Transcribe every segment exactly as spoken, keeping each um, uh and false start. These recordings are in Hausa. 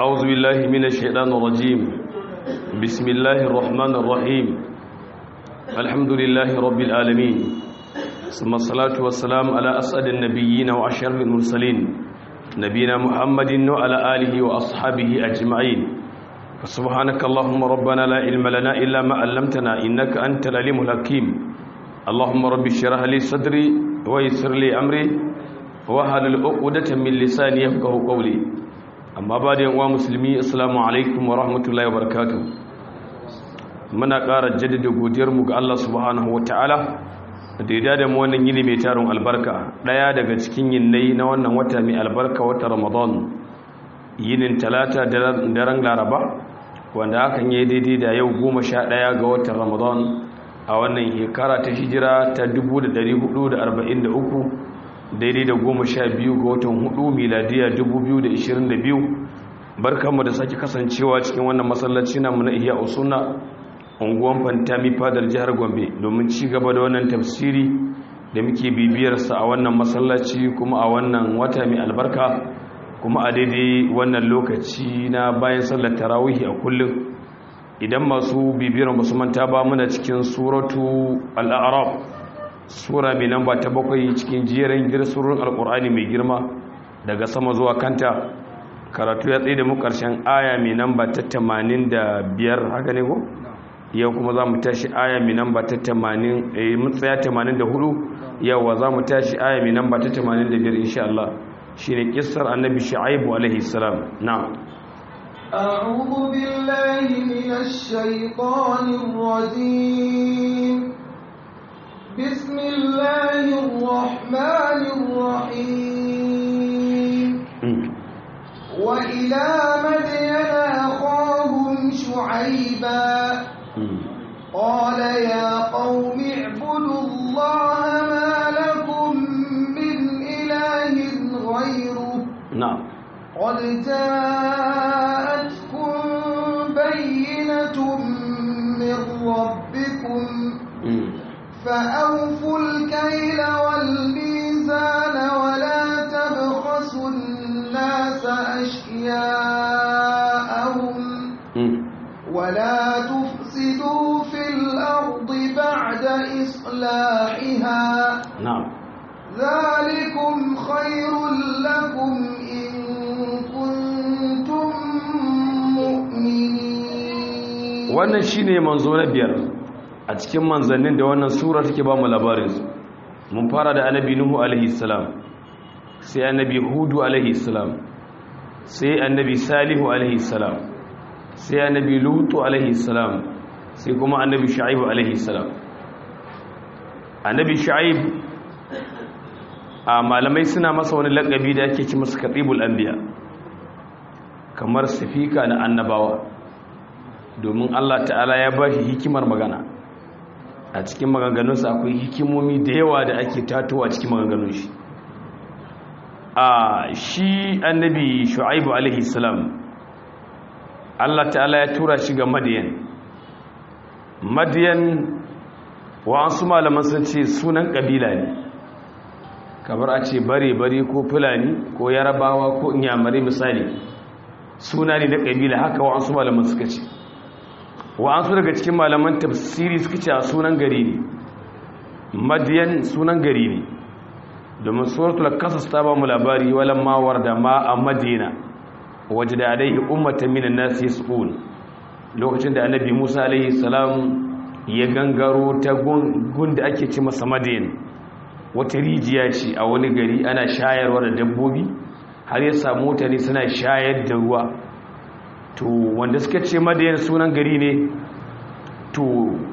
أعوذ بالله من الشيطان الرجيم بسم الله الرحمن الرحيم الحمد لله رب العالمين ثم الصلاة والسلام على أسعد النبيين وأشرف المرسلين نبينا محمد وعلى آله وأصحابه أجمعين فسبحانك اللهم ربنا لا علم لنا إلا ما علمتنا إنك أنت العليم الحكيم اللهم رب اشرح لي صدري ويسر لي أمري واحلل عقدة من لساني يفقهوا قولي amma ba da yan'uwa musulmi assalamu alaikum wa rahmatullahi wa barakatuh muna ƙara jaddada godiyarmu ga Allah subhanahu wataala da ya dada mu wannan yini mai tarin albarka daya daga cikin yinnai na wannan wata mai albarka wata Ramadan yinin talata daren Laraba wanda hakan yayi daidai da yau goma sha ɗaya ga watan Ramadan a wannan shekara ta hijira ta dubu da ɗari hudu da arba'in da uku daidai da goma sha biyu ga watan hudu miladiya dubu biyu da ishirin da biyu barkanmu da sake kasancewa cikin wannan masallaci namu na Ihya Usunna unguwan Fantami fadar jihar Gombe domin ci gaba da wannan tafsiri da muke bibiyarsa a wannan masallaci kuma a wannan wata mai albarka kuma a daidai wannan lokaci na bayan sallar tarawih a kullum idan masu bibiyar musu manta ba muna cikin suratu al-a'raf sura mai namba ta bakwai cikin jerin girsurun alkur'ani mai girma daga sama zuwa kanta karatu ya tsaye da mu karshen aya mai namba ta tamanin da biyar haka ne ko yau kuma za mu tashi aya mai namba ta tamanin eh mun tsaya tamanin da hudu yawa za mu tashi aya mai namba ta tamanin da biyar insha Allah shine kissar annabi shu'aib alaihi salam na'am a'udhu billahi minash shaitanir rajim بسم الله الرحمن الرحيم وإلى مدين أخاهم شعيبا قال يا قوم اعبدوا الله ما لكم من إله غيره نعم قد جاءتكم بينة من ربكم فأوفوا الكيل والميزان ولا تبخسوا الناس أشياءهم ولا تفسدوا في الأرض بعد إصلاحها نعم ذلكم خير لكم إن كنتم مؤمنين wannan shine manzo na biyar a cikin manzannin da wannan sura take ba mu labarinsu mun fara da annabi nuhu alaihi salam sai annabi hudu alaihi salam sai annabi salihu alaihi salam sai annabi lutu alaihi salam sai kuma annabi shu'aib alaihi salam annabi shu'aib a malamai suna masa wani lakabi da ake ci masa katibul anbiya kamar sifika na annabawa domin Allah ta'ala ya ba shi hikimar magana a cikin maganganunsa akwai hikimomi da yawa da ake tatowa cikin maganganun shi a shi annabi shu'aibu alaihi salam Allah ta'ala ya tura shi ga madiyan madiyan wa an su malaman sun ce sunan kabila ne kamar a ce bare-bare ko fulani ko yarabawa ko inyamare misali suna ne na kabila haka wa an su malaman suka ce wa'ansu daga cikin malaman tafsiri suka ce a sunan gari ne madiyan sunan gari ne domin suratul qasas ta ba mu labari walan ma warda ma a madina wajada alaihi ummatan minan nas yasqun lokacin da annabi Musa alaihi salam ya gangaro ta gun da ake ci masa madiyan wata rijiya ce a wani gari ana shayarwa da dabbobi har ya samu mutane suna shayar da ruwa to wanda suka ce madayan sunan gari ne to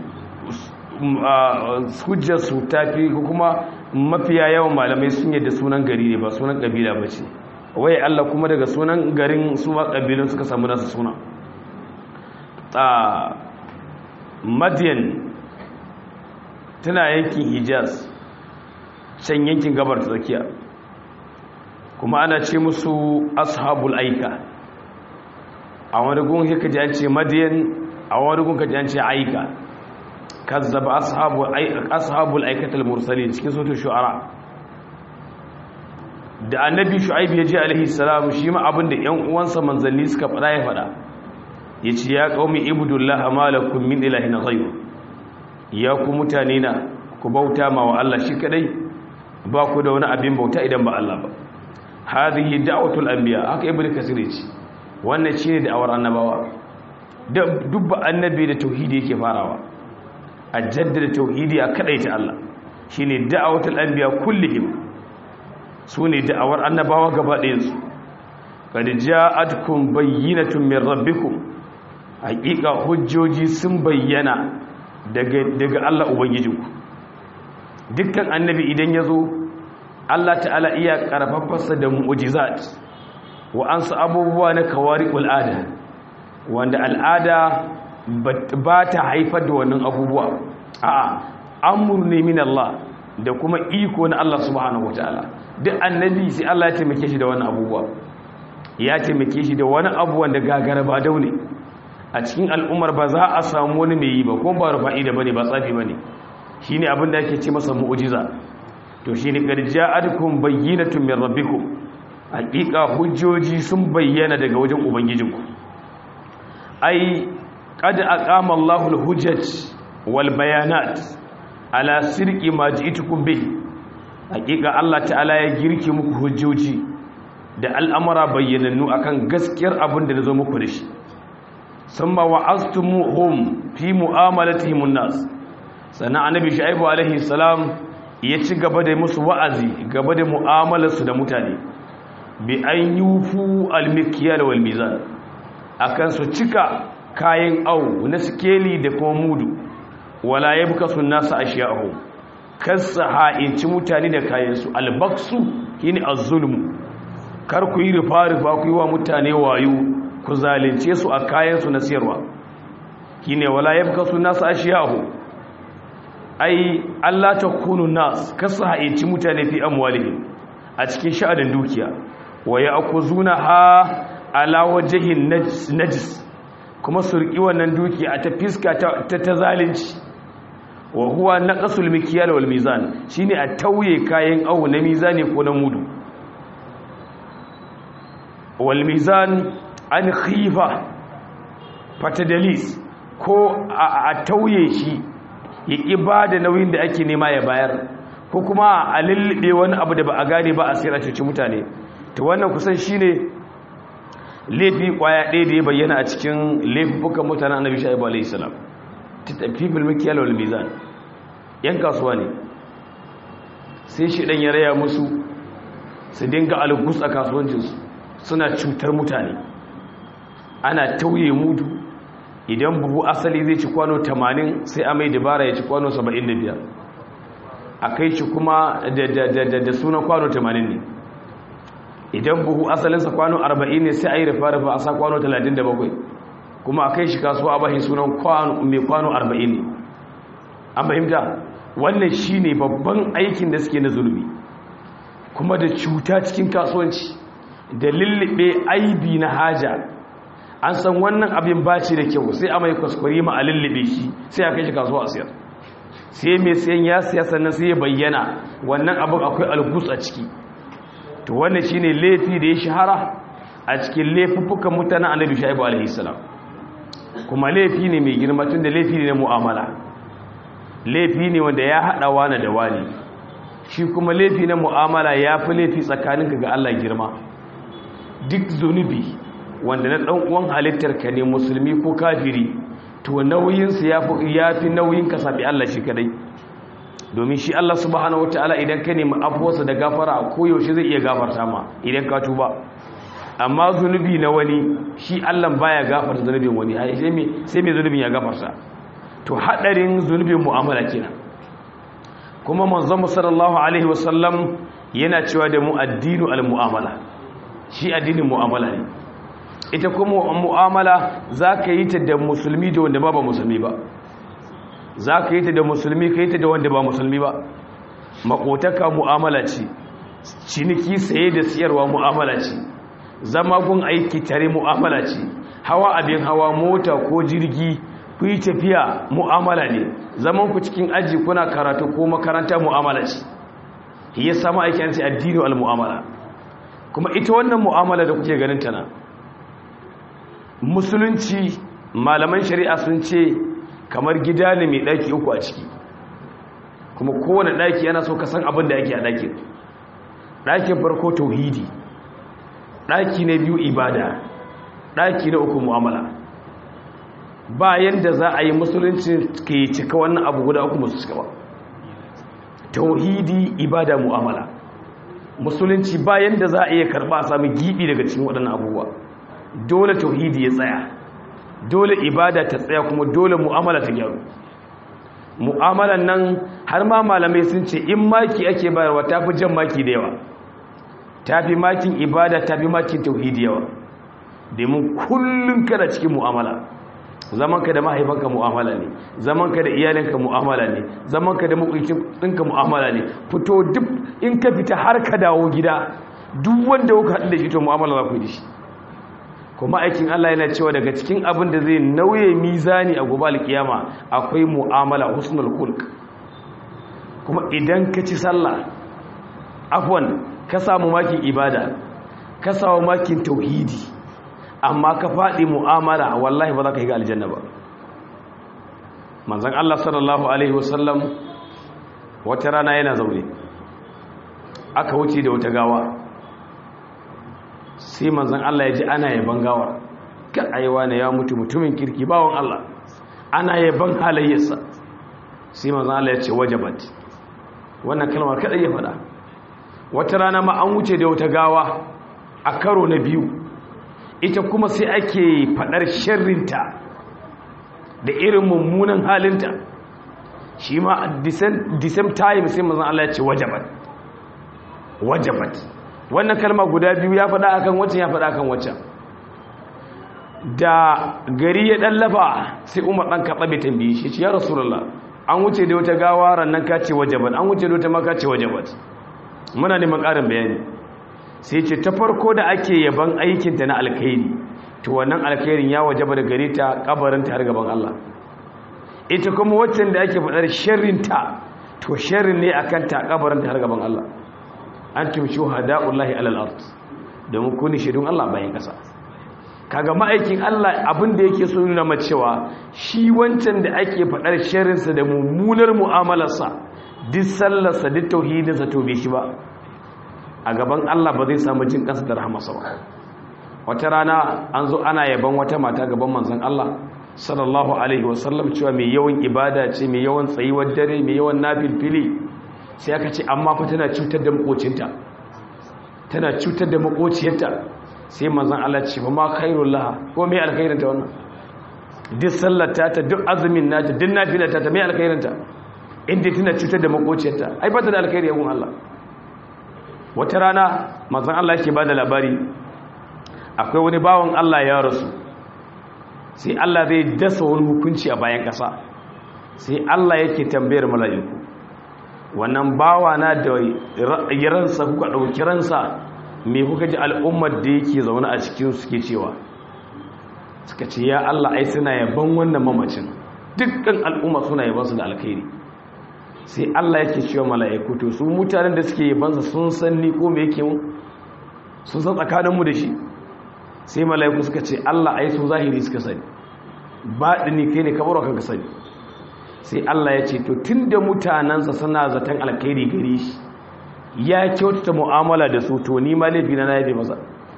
hujjarsu ta fi kuma mafiya yawan malamai sun yadda sunan gari ne ba sunan ƙabila ba ce wai Allah kuma daga sunan garin su ma ƙabilun suka samu nasu suna a madiyan tana yankin hijaz can yankin gabar ta tsakiya kuma ana ce musu ashabul aika a wani gun ka ji an ce madiyan a wani gun ka ji an ce aika kazzaba ashabul aikatul mursalin cikin suratul shu'ara da annabi shu'aib ya je alaihi salam shi ma abinda ƴan uwansa manzanni suka fada ya fada yace ya qaumi ibudullaha malakum min ilahin ghayr ya ku mutane na ku bauta ma wa Allah shi kadai ba ku da wani abin bauta idan ba Allah ba hadhihi da'watul anbiya haka ibnu kasir yace wannan shine da'awar annabawa da dubba annabi da tauhidi yake farawa a jaddada tauhidi a kadaita Allah shine da'watul anbiya kullihim sune da'awar annabawa gaba ɗayan su kad ja'atkum bayyinatun min rabbikum haqiqa hujjoji sun bayyana daga daga Allah ubangijinku dukkan annabi idan yazo Allah ta'ala iya karfafarsa da mu'jizat wa ansu abubuwa na kawariqul ada wanda al'ada ba ta haifar da wannan abubuwa a'a amru ne min Allah da kuma iko na Allah subhanahu wataala duk annabi sai Allah ya taimake shi da wannan abubuwa ya taimake shi da wani abu wanda gagara ba daune a cikin al'ummar ba za a samu wani mai yi ba ko ba rufa'i da bane ba tsafi bane shine abin da ake ce masa mu'jiza to shine qad ja'atkum bayyinatun min rabbikum hakika hujjoji sun bayyana daga wajen ubangijinku ai qad aqama Allahu al-hujjat wal bayanat ala sirqi ma ji'tukum bihi hakika Allah ta'ala ya girki muku hujjoji da al'amara bayyanannu akan gaskiyar abin da nazo muku da shi summa wa'aztumuhum fi mu'amalatihim an-nas sana annabi shu'aib alaihi salam ya ci gaba da musu wa'azi gaba da mu'amalarsu da mutane bi an yufu al-mikyal wal mizan akan su cika kayan au na sikeli da kuma mudu wala yabkasu an-nas ashiya'u kasa ha'inci mutane da kayan su al-baksu shine az-zulm kar ku yi rufa-rufa ku yi wa mutane wayo ku zalunce su a kayan su na siyarwa shine wala yabkasu an-nas ashiya'u ai Allah ta kunu nas kasa ha'inci mutane fi amwalihim a cikin sha'anin dukiya wa ya'khuzuna ha ala wajhin najis kuma surki wannan dukiya a ta fiska ta ta zalunci wa huwa naqsul mikyal wal mizan shine a tauye kayan awu na mizani ko na mudu wal mizan an khifa fatadalis ko a tauye shi ya ƙi ba da nauyin da ake nema ya bayar ko kuma a lullube wani abu da ba a gane ba a sayar a cuci mutane ta wannan kusan shi ne laifi ƙwaya ɗaya da ya bayyana a cikin laifukan mutanen annabi shaibu alaihi salam ta tafi bilmikiyar wal mizan yan kasuwa ne sai shi ɗan ya raya musu su dinga algus a kasuwancinsu suna cutar mutane ana tauye mudu idan buhu asali zai ci kwano tamanin sai a mai dabara ya ci kwano saba'in da biyar a kai shi kuma da sunan kwano tamanin ne idan buhu asalinsa kwano arba'in ne sai a yi rufa-rufa a sa kwano talatin da bakwai kuma a kai shi kasuwa a bashi sunan mai kwano arba'in ne an fahimta wannan shi ne babban aikin da suke na zulmi kuma da cuta cikin kasuwanci da lullube aibi na haja an san wannan abin baci da kyau sai a mai kwaskwari ma a lullube shi sai a kai shi kasuwa a siyar sai mai sayan ya siya sannan sai ya bayyana wannan abin akwai algus a ciki to wannan shine laifi da ya shahara a cikin laifuffukan mutanen annabi shaibu alaihi salam kuma laifi ne mai girma tun da laifi ne na mu'amala laifi ne wanda ya haɗa wani da wani shi kuma laifi na mu'amala ya fi laifi tsakaninka ga Allah girma duk zunubi wanda na ɗan uwan halittar ka ne musulmi ko kafiri to nauyinsa ya fi nauyin ka sabi Allah shi kadai domin shi Allah subhanahu wataala idan ka nemi afuwarsa da gafara ko yaushe zai iya gafarta ma idan ka tuba amma zunubi na wani shi Allah baya gafarta zunubin wani sai me sai me zunubin ya gafarta to hadarin zunubin mu'amala kenan kuma manzon sallallahu alaihi wasallam yana cewa da mu addinu al-mu'amala shi addinin mu'amala ne ita kuma mu'amala za ka yi ta da musulmi da wanda ba ba musulmi ba za ka yi ta da musulmi ka yi ta da wanda ba musulmi ba makotaka mu'amala ce ciniki saye da siyarwa mu'amala ce zama gun aiki tare mu'amala ce hawa abin hawa mota ko jirgi ku yi tafiya mu'amala ne zaman ku cikin aji kuna karatu ko makaranta mu'amala ce ya sama aiki an ce addini al mu'amala kuma ita wannan mu'amala da kuke ganin tana musulunci malaman shari'a sun ce kamar gida ne mai ɗaki uku a ciki, kuma kowane ɗaki yana so ka san abin da ake a ɗakin. ɗakin farko tauhidi, ɗaki na biyu ibada, ɗaki na uku mu'amala. bayan da za a yi musulunci ke cika wannan abu guda uku musu cika ba, tauhidi, ibada, mu'amala. musulunci bayan da za a iya karba a sami gibi daga cikin waɗannan abubuwa. Dole tauhidi ya tsaya, dole ibada ta tsaya, kuma dole mu'amala ta gyaru. mu'amalan nan har ma malamai sun ce in maki ake bayarwa tafi jan maki da yawa, tafi makin ibada, tafi makin tauhidi yawa, domin kullum kana cikin mu'amala. zamanka da mahaifanka mu'amala ne, zamanka da iyalinka mu'amala ne, zamanka da makwabcinka mu'amala ne. Fito duk in ka fita har ka dawo gida, duk wanda kuka haɗu da shi to mu'amala za ku yi da shi. Kuma aikin Allah yana cewa daga cikin abin da zai nauye mizani a gobe alkiyama akwai mu'amala, husnul khulq. Kuma idan ka ci sallah, afwan, ka samu makin ibada, ka samu makin tauhidi, amma ka faɗi mu'amala, wallahi ba za ka yi ga aljanna ba. Manzon Allah sallallahu alaihi wasallam wata rana yana zaune, aka wuce da wata gawa, sai manzon Allah ya ji ana yaban gawar, ka aiwa ne ya mutu, mutumin kirki, bawon Allah, ana yaban halayyarsa. Sai manzon Allah ya ce wajabat, wannan kalmar kadai ya faɗa. Wata rana ma an wuce da wata gawa a karo na biyu, ita kuma sai ake fadar sharrinta da irin mummunan halinta, shi ma at the same time sai manzon Allah ya ce wajabat wajabat. Wannan kalma guda biyu ya fada akan waccan, ya fada akan waccan. Da gari ya dallafa sai Umar dan Khattab tambaye shi, ya Rasulullah, an wuce da wata gawa rannan ka ce wajabat, an wuce da wata ma ka ce wajabat, muna neman ƙarin bayani. Sai ce ta farko da ake yaban aikinta na alkhairi, to wannan alkhairin ya wajaba da gare ta kabarinta har gaban Allah. Ita kuma waccan da ake faɗar sharrinta, to sharrin ne akan ta kabarinta har gaban Allah. Antum shuhada'ullahi alal ard, domin ku ne shaidun Allah bayan ƙasa. Kaga ma'aikin Allah abin da yake so nuna mace cewa shi wancan da ake faɗar sharrinsa da mummunar mu'amalarsa, duk sallarsa, duk tauhidinsa, to bai shi ba, a gaban Allah ba zai samu jin kansa da rahmarsa ba. Wata rana an zo ana yaban wata mata gaban manzon Allah sallallahu alaihi wasallam cewa mai yawan ibada ce, mai yawan tsayuwar dare, mai yawan nafilfili. Sai aka ce amma fa tana cutar da makocinta, tana cutar da makociyarta. Sai manzon Allah ce fa ma khairul laha, ko mai alkhairinta wannan? Duk sallata ta, duk azumin nata, duk nafilata ta, mai alkhairinta? Inda tana cutar da makociyarta, ai ba ta da alkhairi a gun Allah. Wata rana manzon Allah yake bada labari, akwai wani bawon Allah ya rasu, sai Allah zai dasa wani hukunci a bayan ƙasa. Sai Allah yake tambayar mala'iku, wannan bawa na da ransa kuka ɗauki ransa, me kuka ji al'ummar da yake zaune a cikin suke cewa? Suka ce ya Allah, ai suna yaban wannan mamacin, dukkan al'umma suna yaban su da alkhairi. Sai Allah yake cewa mala'iku, to su mutanen da suke yabansa sun san ni ko me yake mu, sun san tsakaninmu da shi? Sai mala'iku suka ce Allah, ai su zahiri suka sani, baɗini kai ne kamar kanka sani. Sai Allah ya ce to tunda mutanansa suna zaton alkhairi gare shi, ya kyautata mu'amala da su, to ni ma laifi na yabe masa.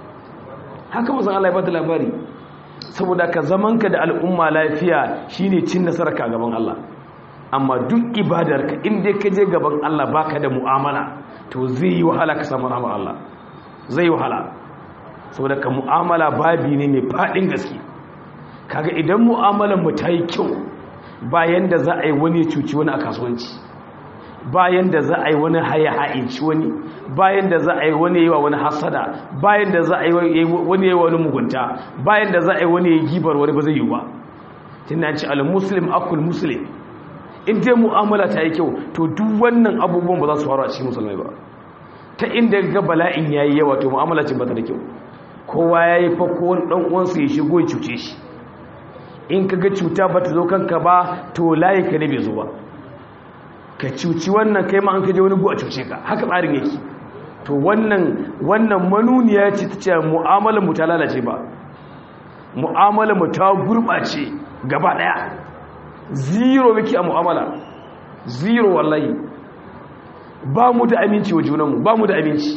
Haka musan Allah ya bada labari. Saboda ka zamanka da al'umma lafiya shine cin nasara ka gaban Allah. Amma duk ibadarka in dai ka je gaban Allah baka da mu'amala, to zai yi wahala ka samu rahmar Allah, zai yi wahala. Saboda ka mu'amala babi ne mai fadin gaske. Kaga idan mu'amalar mu ta yi kyau, bayan da za a yi wani cuci wani a kasuwanci, bayan da za a yi wani haya ha'inci wani, bayan da za a yi wani yawa wani hasada, bayan da za a yi wani yawa wani mugunta, bayan da za a yi wani ya gibar wani, ba zai yi ba. Tunda ce al-muslim akul muslim. In dai mu'amala ta yi kyau, to duk wannan abubuwan ba za su faru a cikin musulmai ba. Ta inda ga bala'in yayi yawa, to mu'amala ce ba ta da kyau. Kowa yayi fa ko wani dan uwansa ya shigo ya cuce shi. In kaga cuta ba ta zo kanka ba, to layi ka ne bai zo ba. Ka cuci wannan kai ma an kaje wani gu a cuce ka, haka tsarin yake. to wannan wannan manuniya ce ta ce mu'amalar mu ta lalace ba, mu'amalar mu ta gurɓace gaba ɗaya, zero muke a mu'amala, zero wallahi. Ba mu da aminci wa junanmu, ba mu da aminci,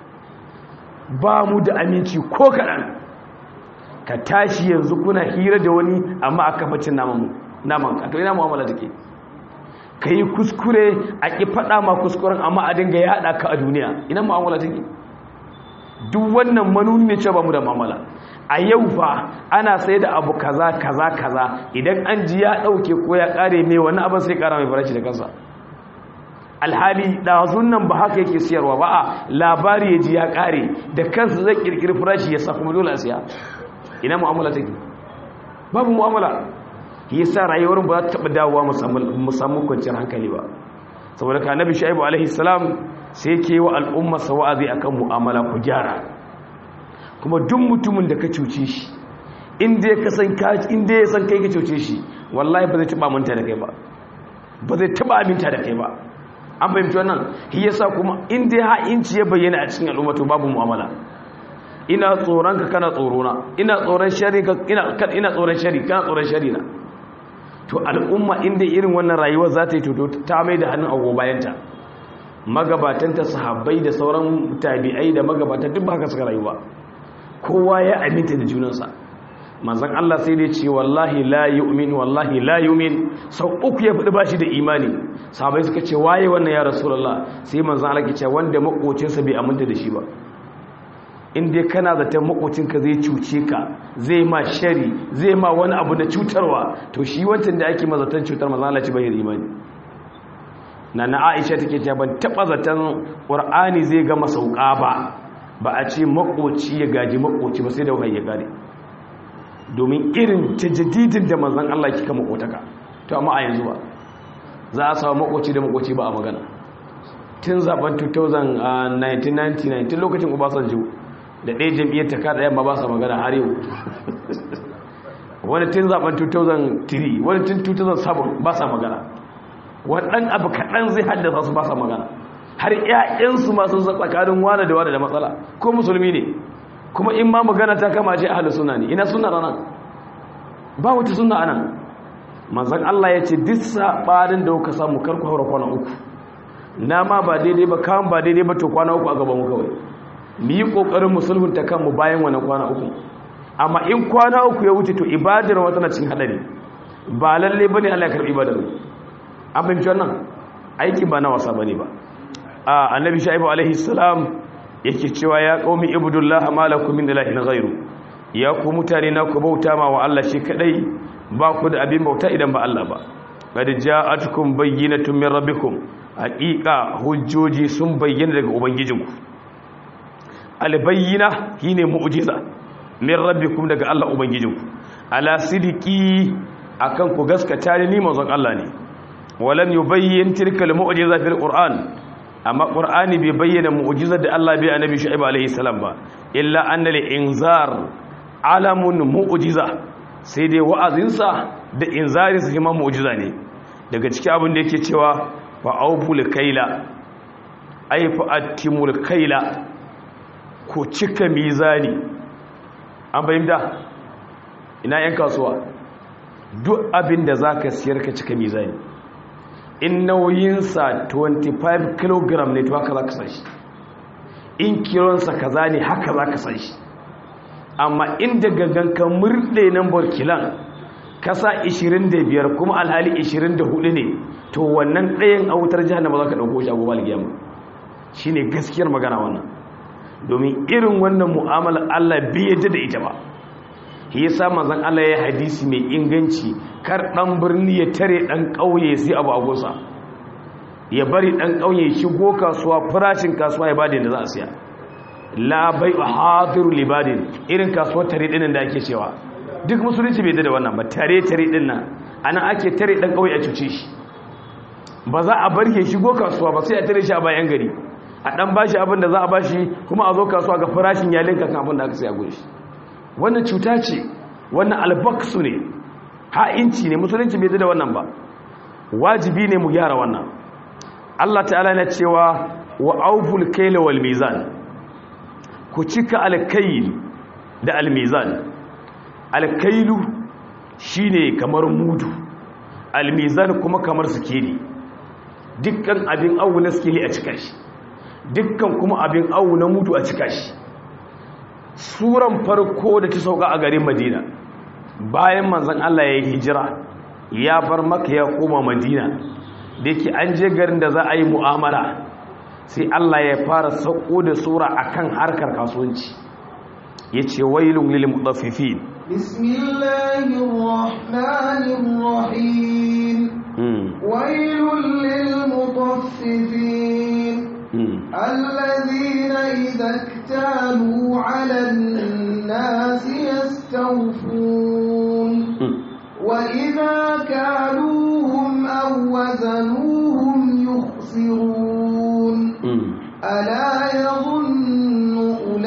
ba mu da aminci ko kaɗan. Ka tashi yanzu kuna hira da wani amma a kafacin namanka, to ina mu'amala take? Ka yi kuskure a ƙi faɗa ma kuskuren amma a dinga yaɗa ka a duniya, ina mu'amala take? Duk wannan manuni ne cewa ba mu da mu'amala. A yau fa ana sai da abu kaza kaza kaza, idan an ji ya ɗauke ko ya ƙare mai wani abin sai ƙara mai farashi da kansa. Alhali ɗazun nan ba haka yake siyarwa ba, a labari ya ji ya ƙare da kansa zai ƙirƙiri farashi ya sa kuma dole a siya. Ina mu'amala take? Babu mu'amala. Yasa rayuwar ba za ta taɓa dawowa mu samu kwanciyar hankali ba. Saboda ka Annabi Shu'aibu alaihi salam sai yake wa al'umma sa wa'azi akan mu'amala ku gyara. Kuma duk mutumin da ka cuce shi, inda ya san ka inda ya san kai ka cuce shi, wallahi ba zai taɓa aminta da kai ba. Ba zai taɓa aminta da kai ba. An fahimci wannan? Shi yasa kuma inda ya ha'inci ya bayyana a cikin al'umma to babu mu'amala. Ina tsoron ka kana tsorona, ina tsoron shari ka ina ina tsoron shari kana tsoron shari na. To al'umma inda irin wannan rayuwa za ta yi to ta mai da hannun agogo bayanta. Magabatanta sahabbai da sauran tabi'ai da magabata duk ba haka suka rayuwa. Kowa ya aminta da junansa. Manzon Allah sai dai ce wallahi la yu'min wallahi la yu'min, sau uku ya fadi bashi da imani. Sahabbai suka ce waye wannan ya rasulullah? Sai manzon Allah ya ce wanda makocinsa bai aminta da shi ba. In dai kana zaton makocinka zai cuce ka, zai ma shari, zai ma wani abu da cutarwa, to shi wancan da ake mazatan cutar manzon Allah ce bai da imani. Nana Aisha take cewa ban taba zaton Qur'ani zai gama sauka ba, ba a ce makoci ya gaji makoci ba sai da wahayi ya kare. Domin irin tajaddidin da manzon Allah kika makotaka. To amma a yanzu ba. Za a samu makoci da makoci ba a magana. Tun zaben nineteen ninety-nine tun lokacin Obasanjo da ɗaya jam'iyyar ta kada yamma ba sa magana har yau. Wani tun zaben two thousand three, wani tun two thousand seven ba sa magana. Waɗan abu kaɗan zai haddasa su ba sa magana. Har ƴaƴansu masu tsakanin wane da wane da matsala, ko musulmi ne. Kuma in ma magana ta kama ce ahlus sunna ne, ina sunna ranan? Ba wata sunna anan. Manzon Allah ya ce duk sabanin da kuka samu karku haura kwana uku. Na ma ba daidai ba, kan ba daidai ba, to kwana uku a gaban mu kawai. Mu yi kokarin musulhunta kanmu bayan wannan kwana uku. Amma in kwana uku ya wuce to ibadar wata na cikin hadari. Ba lalle bane Allah ya karbi ibadar. An fahimci wannan? Aiki ba na wasa bane ba. A Annabi Shu'aibu alaihi salam yake cewa ya qaumi ibudullah ma lakum min ilahin ghairu. Ya ku mutane na ku bauta ma wa Allah shi kadai, ba ku da abin bauta idan ba Allah ba. Qad ja'atkum bayyinatun min rabbikum. Haqiqa hujjoji sun bayyana daga ubangijinku. Albayyina shine mu'jiza min rabbikum daga Allah ubangijinku. Ala sidiki akan ku gaskata ni manzon Allah ne. Walam yubayyin tilka almu'jiza fil Qur'an. Amma Qur'ani bai bayyana mu'jizar da Allah bai annabi Shu'aib alaihi salam ba, illa anna al-inzar alamun mu'jiza. Sai dai wa'azinsa da inzarinsa shi ma mu'jiza ne. Daga cikin abin da yake cewa fa awful kaila ay fa atimul kaila, ko cika mizani. An bayyana ina yan kasuwa duk abin da zaka siyar ka cika mizani. In nauyinsa twenty-five kilogram ne to haka za ka san shi, in kilonsa kaza ne haka za ka san shi. Amma inda gangan ka murɗe nambar kilan kasa ishirin da biyar kuma alhali ishirin da hudu ne, to wannan ɗayan a wutar jihannama za ka ɗauko shi a gobe alkiyama. Shi ne gaskiyar magana wannan, domin irin wannan mu'amala Allah bai yadda da ita ba. Shi yasa manzon Allah ya hadisi mai inganci, kar dan birni ya tare dan kauye sai abu agosa, ya bari dan kauye shigo kasuwa, farashin kasuwa ya bada da za a siya. La bai'u hadiru libadin, irin kasuwar tare din da ake cewa duk musulunci bai da wannan ba. Tare tare din nan anan ake tare dan kauye a cuce shi, ba za a bar ya shigo kasuwa ba, sai a tare shi a bayan gari, a dan bashi abin da za a bashi, kuma a zo kasuwa ga farashin ya linka kan abin da aka saya gurin shi. Wannan cuta ce, wannan albaksu ne, ha'inci ne, musulunci bai da wannan ba. Wajibi ne mu gyara wannan. Allah ta'ala na cewa wa auful kayla wal mizan ku cika alkayl da almizan. Alkailu shine kamar mudu, almizan kuma kamar sikeli. Dukkan abin awu na sikeli a cika shi, dukkan kuma abin awu na mudu a cika shi. Suran farko da ta sauka a garin Madina bayan manzon Allah ya yi hijira ya bar Makka ya koma Madina, da yake an je garin da za a yi mu'amala sai Allah ya fara sauko da sura akan harkar kasuwanci. yace wailun lil mutaffifin. Bismillahir rahmanir rahim. Wailun lil mutaffifin alladhina idha iktalu 'alan nasi yastawfun wa idha kaluhum aw wazanuhum yukhsirun. Ala yadhunnu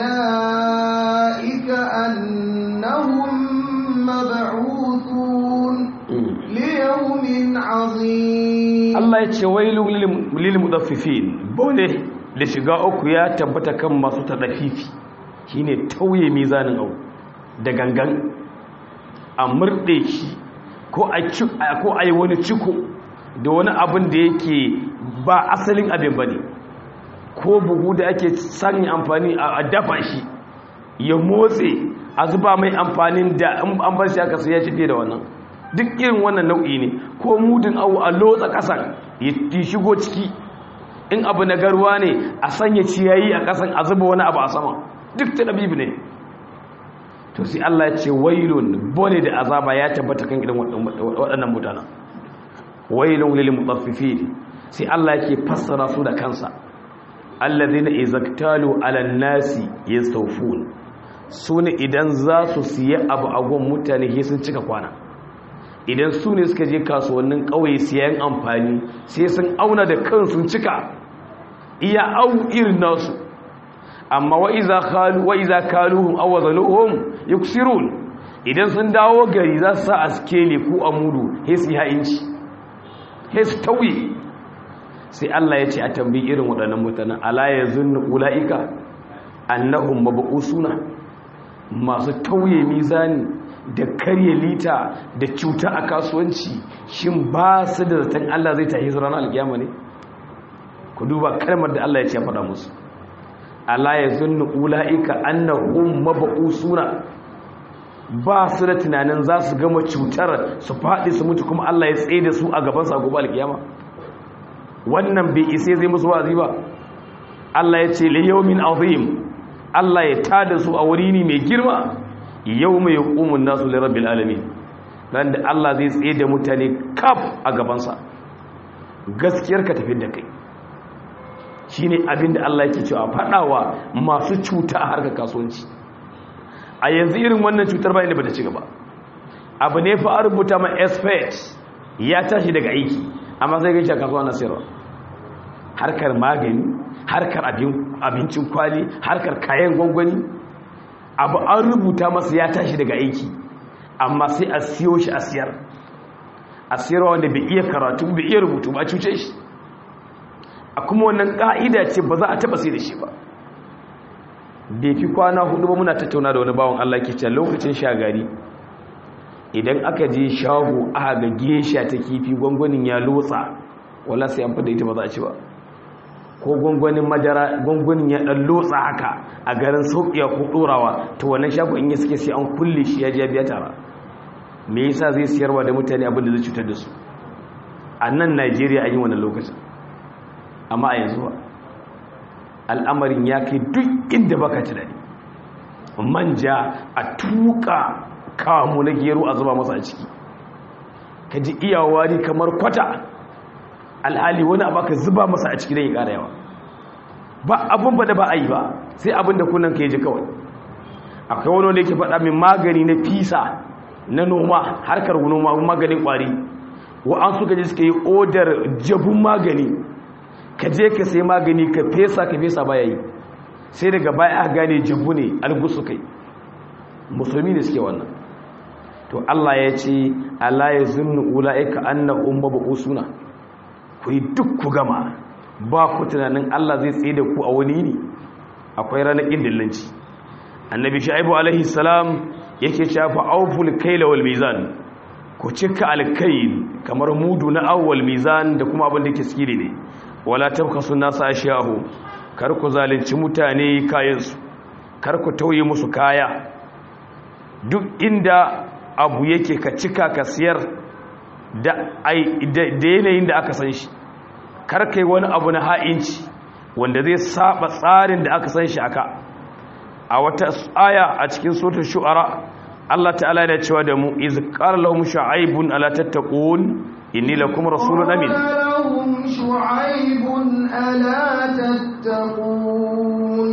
ulaika annahum mab'uthun liyawmin 'azim. Allah yace wailun lil mudaffifin, bone da shiga uku ya tabbata kan masu tadafifi, shine tauye mizanin au da gangan a murde shi ko a ko ai wani ciko da wani abin da yake ba asalin abin bane, ko buhu da ake sanya amfani a dafa shi ya motse a zuba mai amfanin da an bar shi aka sai ya shige da wannan. Duk irin wannan nau'i ne. Ko mudin awu a lotsa kasan ya shigo ciki, in abu na garwa ne a sanya ciyayi a kasan a zuba wani abu a sama, duk ta dabibi ne. To sai Allah ya ce wailun, bone da azaba ya tabbata kan irin waɗannan mutanen. Wailun lil mutaffifin, sai Allah yake fassara su da kansa. Alladhina izaktalu ala nasi yastawfun, sune idan za su siya abu a gon mutane sai sun cika kwana. Idan su ne suka je kasuwannin kauye siyan amfani sai sun auna da kansu cika iya au irin nasu. Amma wa iza khalu wa iza kaluhum aw wazanuhum yuksirun, idan sun dawo gari za su sa askeli ko amudu sai su ha inci sai su tauye. Sai Allah ya ce a tambayi irin waɗannan mutanen, ala yazunnu ulaika annahum mab'usuna, masu tauye mizani da karye lita da cuta a kasuwanci, shin ba su da zaton Allah zai tahi su ranar alkiyama ne? Ku duba kalmar da Allah ya ce faɗa musu, ala yazunnu ulaika annahum mab'usuna, ba su da tunanin za su gama cutar su faɗi su mutu kuma Allah ya tsaye da su a gaban sa gobe alkiyama. Wannan bai isa zai musu wazi ba. Allah ya ce li yawmin azim, Allah ya tada su a wuri ne mai girma, yawma yaqumun nasu li rabbil alamin, dan da Allah zai tsaye da mutane kaf a gaban sa. Gaskiyar ka tafi da kai shine abinda Allah yake cewa fadawa masu cuta a harkar kasuwanci. A yanzu irin wannan cutar ba inda bata ci gaba. Abu ne fa a rubuta ma expert ya tashi daga aiki amma sai gaishe kasuwa na sayarwa. Harkar magani, harkar abincin kwali, harkar kayan gwangwani, abu an rubuta masa ya tashi daga aiki amma sai a siyo shi a siyar. A siyarwa wanda bai iya karatu bai iya rubutu ba, a cuce shi. A kuma wannan ka'ida ce ba za a taba sai da shi ba. Da fi kwana hudu ba muna tattauna da wani bawon Allah ke cewa lokacin shagari idan aka je shago aka ga gesha ta kifi gwangwanin ya lotsa, wala sai an fada ita ba za a ci ba. Ko gwangwanin madara gwangwanin ya dan lotsa haka a garin sauƙiya ko dorawa, to wannan shago in ya suke sai an kulle shi ya je biya tara. Me yasa zai siyarwa da mutane abin da zai cutar da su? A nan Najeriya an yi wannan lokacin, amma a yanzu ba. Al'amarin ya kai duk inda baka tunani. Manja a tuka kamu na gero a zuba masa a ciki, ka ji iyawari kamar kwata, alhali wani abu aka zuba masa a ciki don ya ƙara yawa. Ba abin ba da ba a yi ba, sai abin da kunan ka yi ji kawai. Akwai wani wanda yake faɗa min magani na fisa na noma, harkar noma maganin ƙwari, wa'an suka ji suka yi odar jabun magani, ka je ka sai magani ka fesa ka fesa baya yi, sai daga baya a gane jabu ne algusu kai. Musulmi ne suke wannan. To Allah ya ce ala yazunnu ulaika annahum mab'usuna, ku yi duk ku gama ba ku tunanin Allah zai tsaye da ku a wani ne akwai ranar indillanci. Annabi Shu'aibu alaihi salam yake cewa fa awful kayla wal mizan, ku cika alkayl kamar mudu na awwal mizan da kuma abin da ke sikiri ne. Wala tabkhasu nasa ashiyahu, kar ku zalunci mutane kayansu, kar ku tauye musu kaya. Duk inda abu yake ka cika ka siyar da yanayin da aka san shi, kar kai wani abu na ha'inci wanda zai saba tsarin da aka san shi aka. A wata aya a cikin suratul shu'ara Allah ta'ala yana cewa da mu iz qala lahum shu'aibun ala tattaqun inni lakum rasulun amin. lahum shu'aibun ala tattaqun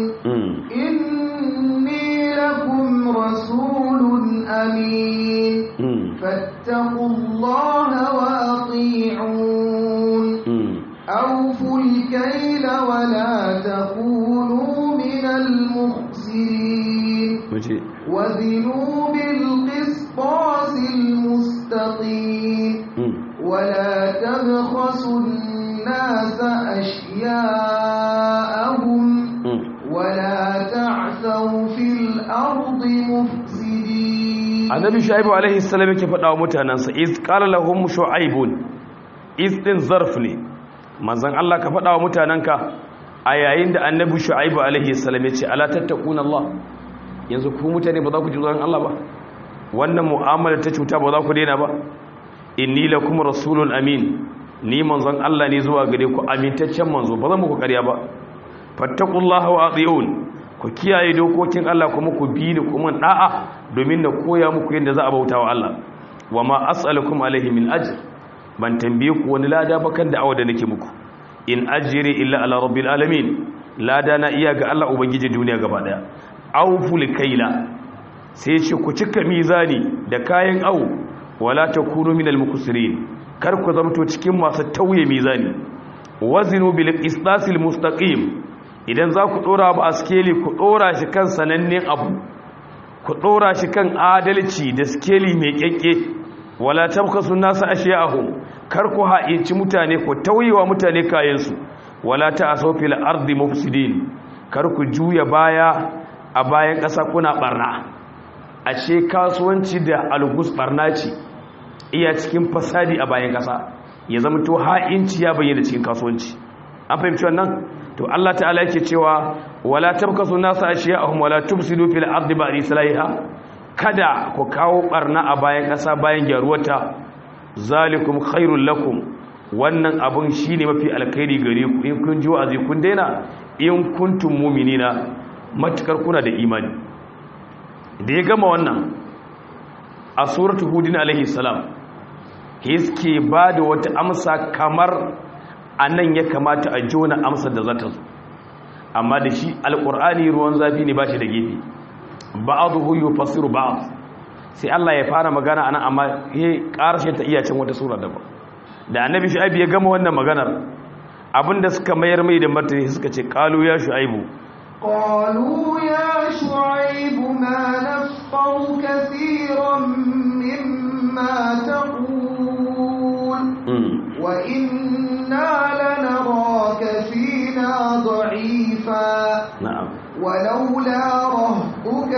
inni lakum rasulun amin fattaqullaha wa ati'un awful kayla wa la takunu minal mukhsirin وزنوا بالقسطاس المستقيم ولا تبخسوا الناس أشياءهم ولا تعثوا في الأرض مفسدين. النبي شعيب عليه السلام كيف دعوا متانansa إذ قال لهم شعيب إذ din zarf ne manzon Allah ka faɗa wa mutananka a yayin da annabi Shu'aib alaihi salam ya ce ala tattaquna Allah, yanzu ku mutane ba za ku ji tsoron Allah ba, wannan mu'amala ta cuta ba za ku daina ba. Inni lakum rasulun amin, ni manzon Allah ne zuwa gare ku, amintaccen manzo, ba zan muku ƙarya ba. Fattaqullaha wa ati'un, ku kiyaye dokokin Allah kuma ku bi ni kuma da'a domin na koya muku yadda za a bauta wa Allah. Wa ma as'alukum alaihi min ajr, ban tambaye ku wani lada ba kan da'awa da nake muku. In ajri illa ala rabbil alamin, lada na iya ga Allah ubangiji duniya gaba daya. Awful kaila, sai ce ku cika mizani da kayan au, wala takunu minal muksirin, kar ku zamto cikin masu tauye mizani. Wazinu bil qistasil mustaqim, idan za ku dora ba askeli ku dora shi kan sanannen abu, ku dora shi kan adalci da skeli mai kyakke. Wala tabkhasu nasa ashiya'ahum, kar ku ha'inci mutane ku tauyewa mutane kayansu. Wala ta'asaw fil ardi mufsidin, kar ku juya baya a bayan ƙasa kuna ɓarna. A ce kasuwanci da algus ɓarna ce, iya cikin fasadi a bayan ƙasa, ya zama to ha'inci ya bayyana cikin kasuwanci. An fahimci wannan? To Allah ta'ala yake cewa wala tabkasu nasa ashiya'ahum wala tufsidu fil ardi ba'da islahiha, kada ku kawo ɓarna a bayan ƙasa bayan gyaruwarta. Zalikum khairul lakum, wannan abun shine mafi alkhairi gare ku in kun ji wa'azi kun daina, in kuntum mu'minina, matukar kuna da imani. Da ya gama wannan a suratul hudin alaihi salam hiske ba da wata amsa kamar anan ya kamata a jona amsar da zata zo, amma da shi alqur'ani ruwan zafi ne ba shi da gefe, ba'dhu yufassiru ba'd. Sai Allah ya fara magana anan amma he karshe ta iya cin wata sura daban. Da annabi Shu'aib ya gama wannan maganar, abinda suka mayar mai da martani suka ce qalu ya Shu'aibu قالوا يا شعيب ما نفقه كثيرا مما تقول وإنا لنراك فينا ضعيفا نعم ولولا رهطك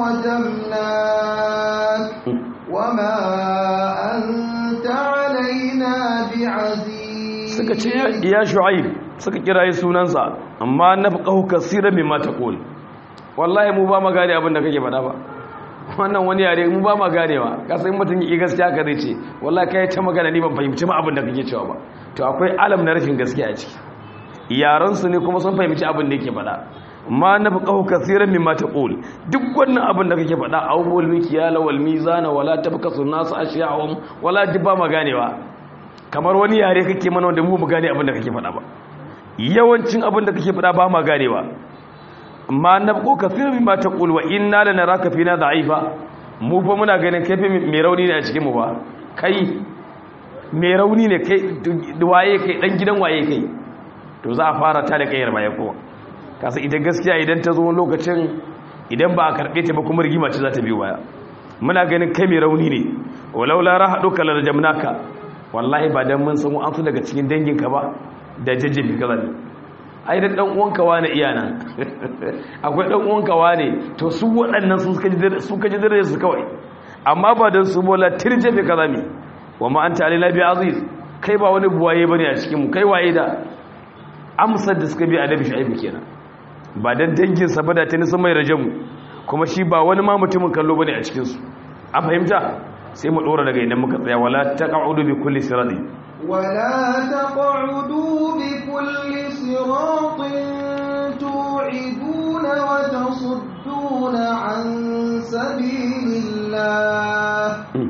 لرجمناك وما أنت علينا بعزيز. suka ce ya Shu'aib, suka kiraye sunansa, amma nafqahu kaseeran mimma taqul, wallahi mu ba ma gane abin da kake faɗa ba. Wannan wani yare mu ba ma ganewa, ka san mutun yi gaskiya ka zai ce wallahi kai ta magana ni ban fahimci ma abin da kake cewa ba. To akwai alam na rashin gaskiya a ciki, yaran su ne kuma sun fahimci abin da yake faɗa. Ma nafqahu kaseeran mimma taqul, duk wannan abin da kake faɗa, awwal mikiyala wal mizana wala tabkasu nas ashiya'um, wala dibba ma ganewa. Kamar wani yare kake mana wanda mu mu gane abin da kake faɗa ba. Yawancin abin da kake faɗa ba ma ganewa. Amma nabqu kaseeran mimma taqul wa inna lanaraka fina da'ifa, mu fa muna ganin kai mai rauni ne a cikin mu ba. Kai mai rauni ne kai, waye kai, dan gidan waye kai. To za a fara ta da kayar baya kowa. Kasa idan gaskiya idan ta zo lokacin, idan ba a karbe ta ba kuma rigima ce za ta biyo baya. Muna ganin kai mai rauni ne. Walaula rahaduka larjamnaka, wallahi ba dan mun san an su daga cikin danginka ba da jajjafi kaza ne ai da dan uwanka wane iyana akwai dan uwanka wane to su waɗannan su suka ji su kaji dare su kawai amma ba dan su bola tirjafi kaza ne wa ma anta alaina bi aziz kai ba wani buwaye bane a cikin mu kai waye da amsar da suka bi annabi Shu'aibu kenan ba dan dangin sa ba da tani sun mai rajamu kuma shi ba wani ma mutumin kallo bane a cikin su an fahimta sai mu dora daga inda muka tsaya wala taq'udu bi kulli sirati ولا تقعدوا بكل صراط توعدون وتصدون عن سبيل الله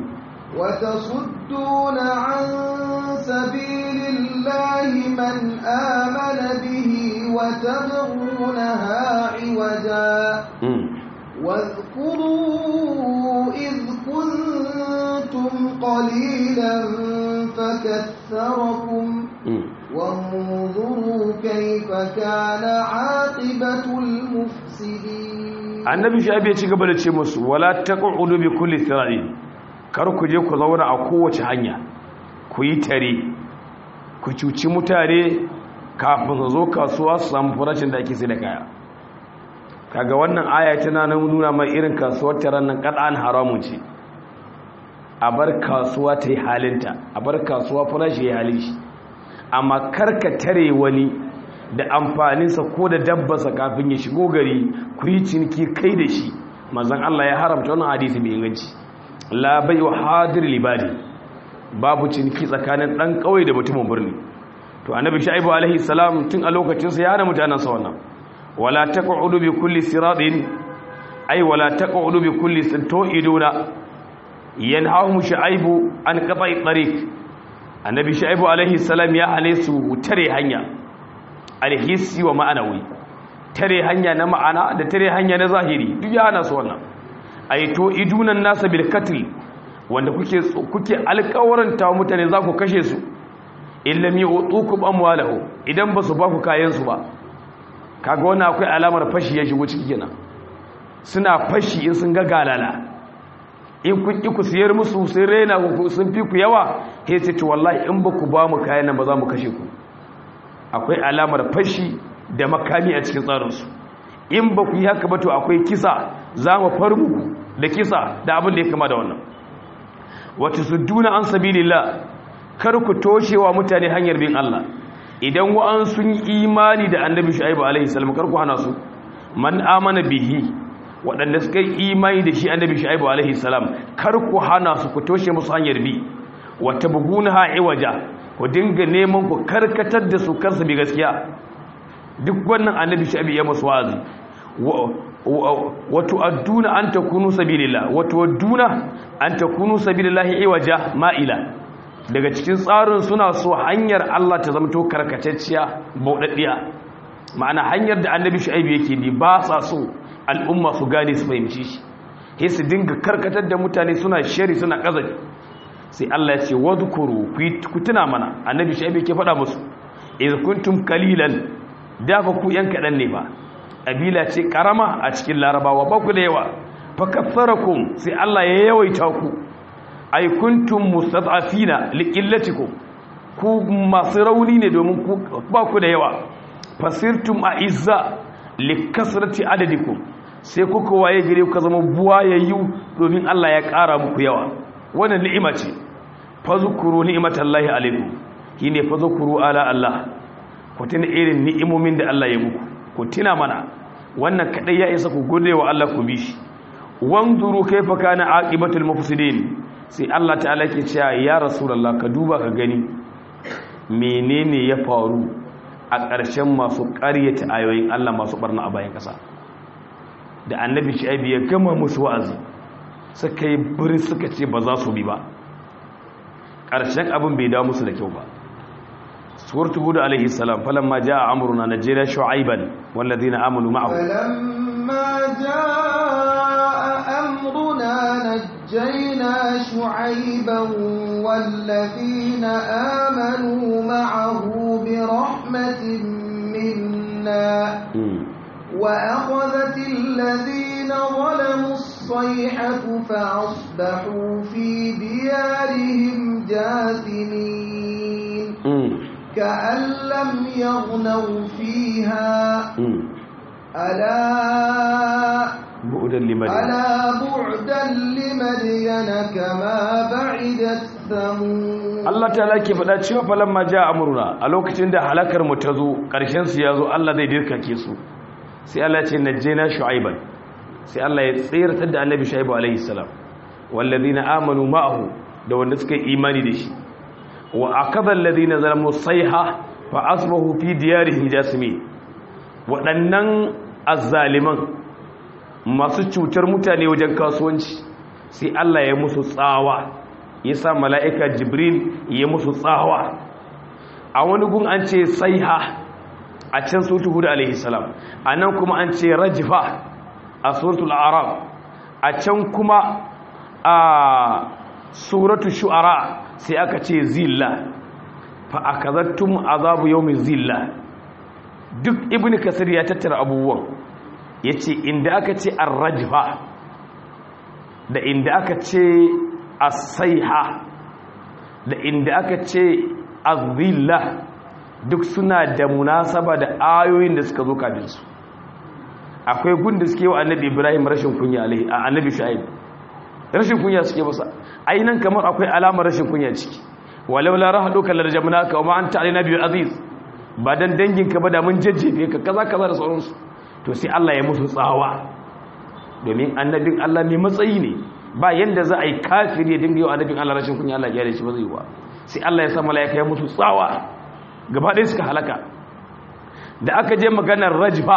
وتصدون عن سبيل الله من آمن به وتبغونها عوجا واذكروا إذ كنتم قليلا فكثركم وانظروا كيف كان عاقبة المفسدين. النبي شعيب ya ci gaba da ce musu wala taq'udu bi kulli sirati kar ku je ku zauna a kowace hanya ku yi tare ku cuci mutane kafin su zo kasuwa su samu farashin da ake sai da kaya kaga wannan aya tana nuna mai irin kasuwar taran nan kadan haramun ce a bar kasuwa ta yi halinta a bar kasuwa farashi ya halin shi amma karka tare wani da amfaninsa ko da dabbarsa kafin ya shigo gari ku yi ciniki kai da shi mazan Allah ya haramta wannan hadisi mai inganci la bai wa hadir libadi babu ciniki tsakanin dan kauye da mutumin birni to annabi Shu'aibu alaihi salam tun a lokacin sa ya hana mutanansa wannan wala taq'udu bi kulli siratin ay wala taq'udu bi kulli sintoiduna yanhahum Shu'aibu an qata'i tariq annabi Shu'aibu alaihi salam ya hane su tare hanya alhissi wa ma'anawi tare hanya na ma'ana da tare hanya na zahiri duk ya hana su wannan ay to idunan nasa bil qatl wanda kuke kuke alƙawaranta mutane za ku kashe su illam yu'tukum amwalahu idan ba su ba ku kayan su ba kaga wannan akwai alamar fashi ya shigo ciki kenan suna fashi in sun ga galala in kun ki ku siyar musu sai raina ku sun fi ku yawa sai ce to wallahi in ba ku ba mu kayan nan ba za mu kashe ku akwai alamar fashi da makami a cikin tsarin su in ba ku yi haka ba to akwai kisa za mu far muku da kisa da abin da ya kama da wannan wata sudduna an sabilillah kar ku toshewa mutane hanyar bin Allah idan wa'an sun yi imani da annabi Shu'aibu alaihi salam kar ku hana su man amana bihi waɗanda suka yi imani da shi annabi Shu'aibu alaihi salam kar ku hana su ku toshe musu hanyar bi wata bugunha iwaja ku dinga neman ku karkatar da su kansu bi gaskiya duk wannan annabi Shu'aibu ya musu wazi wa tu'adduna an takunu sabilillah wa tu'adduna an takunu sabilillahi iwaja ma'ila daga cikin tsarin suna so hanyar Allah ta zamto karkatacciya bauɗaɗɗiya ma'ana hanyar da annabi Shu'aibu yake bi ba sa so al'umma su gane su fahimci shi sai su dinga karkatar da mutane suna shari suna kazafi sai Allah ya ce wadhkuru ku tuna mana annabi Shu'aibu yake faɗa musu idh kuntum qalilan dafa ku yan kadan ne ba kabila ce karama a cikin larabawa ba ku da yawa fa kaffarakum sai Allah ya yawaita ku ay kuntum mustad'afina liqillatikum ku masu rauni ne domin ku ba ku da yawa fasirtum a'izza likasrati adadikum sai kuka waye gare ku zama buwayayyu domin Allah ya ƙara muku yawa wannan ni'ima ce fazkuru ni'matallahi alaikum shine fazkuru ala Allah ku tuna irin ni'imomin da Allah ya muku ku tuna mana wannan kadai ya isa ku gode wa Allah ku bi shi wanzuru kaifa kana aqibatul mufsidin sai Allah ta'ala ke cewa ya rasulullah ka duba ka gani menene ya faru a ƙarshen masu ƙaryata ayoyin Allah masu barna a bayan ƙasa da annabi Shu'aibu ya gama musu wa'azi suka yi buri suka ce ba za su bi ba ƙarshen abin bai dawo musu da kyau ba suratu hud alaihi salam falamma jaa amruna najjayna shu'aiban walladhina amanu ma'ahu falamma jaa amruna najjayna shu'aiban walladhina amanu ma'ahu bi rahmatin minna wa akhadhat alladhina zalamu as-sayhatu fa asbahu fi diyarihim jathimin كأن لم يغنوا فيها ألا بعدا لمدين ألا بعدا لمدين كما بعدت ثمود Allah ta'ala ke faɗa cewa falamma ja amruna a lokacin da halakar mu ta zo ƙarshen su ya zo Allah zai dirkake su sai Allah ya ce najjayna shu'aiban sai Allah ya tsirtar da annabi shu'aibu alaihi salam walladina amanu ma'ahu da wanda suka yi imani da shi wa akadha alladhina zalamu sayha fa asbahu fi diyarihim jasimi waɗannan azzaliman masu cutar mutane wajen kasuwanci sai Allah ya musu tsawa ya sa mala'ika jibril ya musu tsawa a wani gun an ce sayha a can suratul hud alaihi salam anan kuma an ce rajfa a suratul araf a can kuma a suratul shu'ara sai aka ce zilla fa akazattum azabu yawmi zilla duk ibnu kasir ya tattara abubuwan yace inda aka ce ar-rajfa da inda aka ce as-sayha da inda aka ce az-zilla duk suna da munasaba da ayoyin da suka zo kafin su akwai gunda suke wa annabi Ibrahim rashin kunya alaihi annabi Shu'aib rashin kunya suke masa ainan kamar akwai alamar rashin kunya ciki walau la rahaduka larjamnaka wa ma anta alaina bi aziz ba dan danginka ba da mun jajjefe ka kaza kaza da sauransu to sai Allah ya musu tsawa domin annabin Allah mai matsayi ne ba yanda za a yi kafiri ya dinga yi wa annabin Allah rashin kunya Allah ya shi ba zai yi ba sai Allah ya sa malaika ya musu tsawa gaba ɗaya suka halaka da aka je maganar rajfa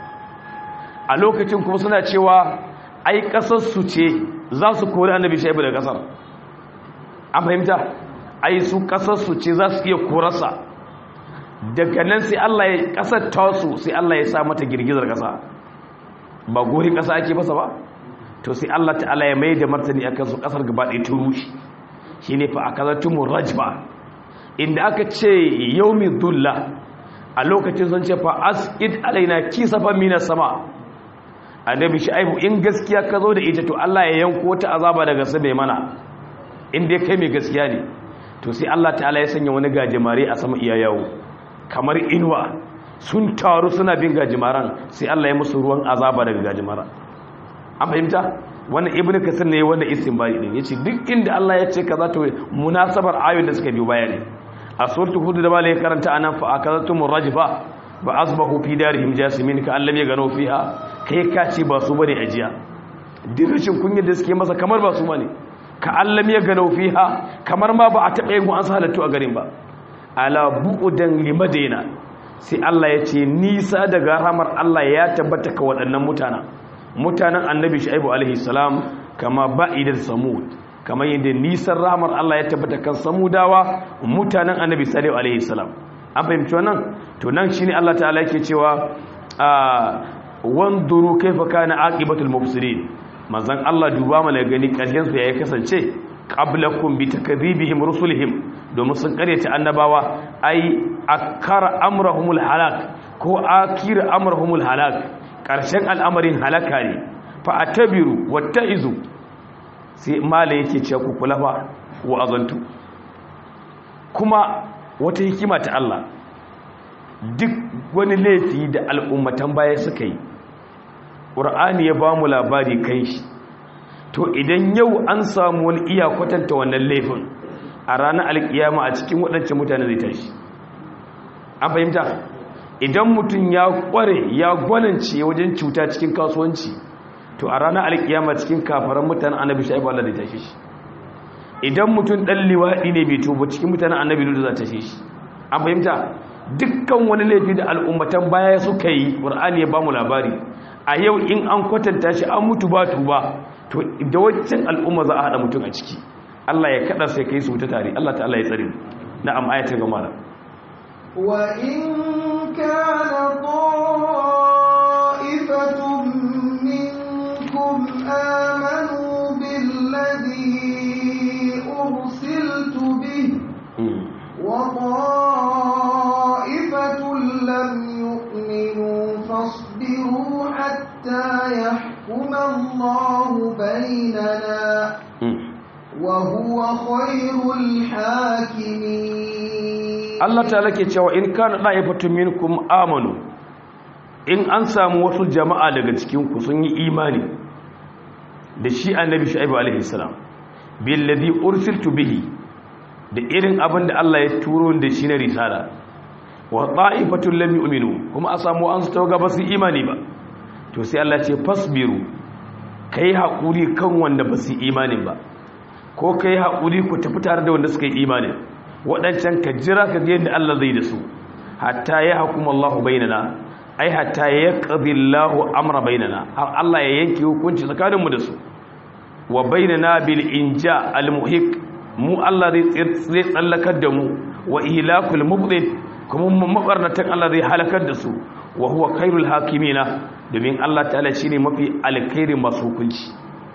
a lokacin kuma suna cewa ai kasar su ce za su kori annabi shaibu daga kasar an fahimta ai su kasar su ce za su iya korarsa daga nan sai Allah ya kasar tasu sai Allah ya sa mata girgizar kasa ba gori kasa ake masa ba to sai Allah ta'ala ya mai da martani akan su kasar gaba ɗaya ta rushe shine fa akazatumur rajfa inda aka ce yaumi dhulla a lokacin sun ce fa asqid alaina kisafan minas sama annabi Shu'aibu in gaskiya ka zo da ita to Allah ya yanko ta azaba daga sabai mana in dai kai mai gaskiya ne to sai Allah ta'ala ya sanya wani gajimare a sama iya yawo kamar inuwa sun taru suna bin gajimaran sai Allah ya musu ruwan azaba daga gajimara an fahimta wannan ibnu kasir ne wanda istinbari din yace duk inda Allah ya ce kaza to munasabar ayoyin da suka biyo baya ne a suratul hud da malai karanta anan fa akazatumur rajfa wa asbahu fi darihim jasimin ka allam yaganu fiha kai ka ce ba su bane ajiya dirashin kunyar da suke masa kamar ba su bane ka allam yaganu fiha kamar ma ba a taɓa yin an salatu a garin ba ala bu'udan limadina sai Allah ya ce nisa daga rahmar Allah ya tabbata ka waɗannan mutanen mutanen annabi Shu'aibu alaihi salam kama ba'idar samud kamar yadda nisan rahmar Allah ya tabbata kan samudawa mutanen annabi Salihu alaihi salam an fahimci wannan to nan shine Allah ta'ala yake cewa wanzuru kaifa kana aqibatul mufsidin manzon Allah duba mana gani ƙarshen su yayi kasance qablakum bi takdhibihim rusulihim domin sun karyata annabawa ai akara amrahumul halak ko akira amrahumul halak ƙarshen al'amarin halaka ne fa atabiru wattaizu sai mala yake cewa ku kula fa wa azantu kuma wata hikima ta Allah duk wani laifi da al'ummatan baya suka yi ƙur'ani ya ba mu labari kai shi to idan yau an samu wani iya kwatanta wannan laifin a ranar alkiyama a cikin waɗancan mutane zai tashi an fahimta idan mutum ya ƙware ya gwanance wajen cuta cikin kasuwanci to a ranar alkiyama cikin kafaran mutanen annabi Shu'aibu Allah zai tashi shi idan mutum ɗan liwaɗi ne bai tuba cikin mutanen annabi Lut za ta tashi shi an fahimta dukkan wani laifi da al'ummatan baya suka yi ƙur'ani ya ba mu labari a yau in an kwatanta shi an mutu ba tuba to da waccan al'umma za a haɗa mutum a ciki Allah ya kaɗa sai kai su wuta tare Allah ta'ala ya tsare na'am ayatin gama da wa in kana ta'ifatun minkum amanu billadhi ursiltu bihi wa ta'ifatun lam yu'minu fasbiru hatta yahkuma Allahu bainana وهو خير الحاكمين Allah ta'ala ke cewa in kana da'ifatun minkum amanu, in an samu wasu jama'a daga cikin ku sun yi imani da shi annabi Shu'aib alaihi salam billadhi ursiltu bihi, da irin abin da Allah ya turo da shi na risala, wa da'ifatun lam yu'minu, kuma a samu an su tawaga ba su imani ba, to sai Allah ce fasbiru, kai hakuri kan wanda ba su imani ba, ko kai hakuri ku tafi tare da wanda suka yi imani, waɗancan ka jira ka ga yadda Allah zai da su, hatta ya hukuma Allahu bainana, ai hatta ya qadi Allahu amra bainana, har Allah ya yanke hukunci tsakanin mu da su, wa bainana bil inja al muhiq, mu Allah zai zai tsallakar da mu, wa ihlakul mubdil, kuma mu mabarnatan Allah zai halakar da su, wa huwa khairul hakimina, domin Allah ta'ala shine mafi alkhairin masu hukunci.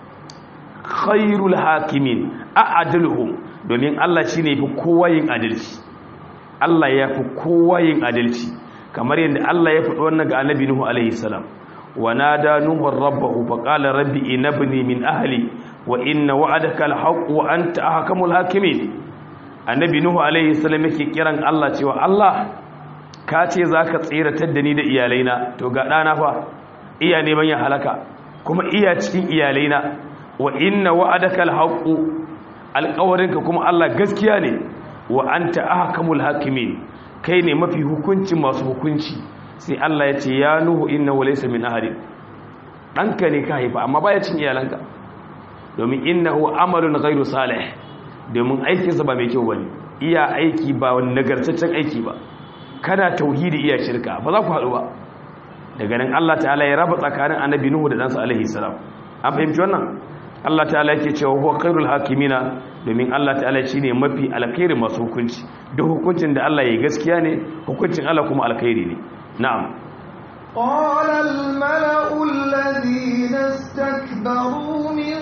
Khairul hakimin a'adluhum, domin Allah shine fi kowa yin adalci. Allah ya fi kowa yin adalci, kamar yadda Allah ya faɗi wannan ga Annabi Nuhu alaihi salam, wa nada nuhu rabbahu fa qala rabbi inabni min ahli wa inna wa'adaka al-haqq wa anta ahkamul hakimin. Annabi Nuhu alaihi salam yake kiran Allah cewa Allah ka ce zaka tsiratar da ni da iyalaina, to ga dana fa iya neman ya halaka, kuma iya cikin iyalaina, wa inna wa'adaka al-haqq, alƙawarinka kuma Allah gaskiya ne, wa anta ahkamul hakimin, kai ne mafi hukunci masu hukunci. Sai Allah ya ce ya Nuhu innahu laysa min ahli, danka ne ka haifa amma baya cin iyalanka, domin innahu amalun ghairu salih, domin aikinsa ba mai kyau bane, iya aiki ba wani nagartaccen aiki ba, kana tauhidi iya shirka, ba za ku haɗu ba. Daga nan Allah ta'ala ya raba tsakanin Annabi Nuhu da ɗansa alaihi salam. An fahimci wannan? Allah ta'ala yake cewa huwa khairul hakimina, domin Allah ta'ala shine mafi alkhairi masu hukunci. Duk hukuncin da Allah yayi gaskiya ne, hukuncin Allah kuma alkhairi ne. Na'am. قال الملأ الذين استكبروا من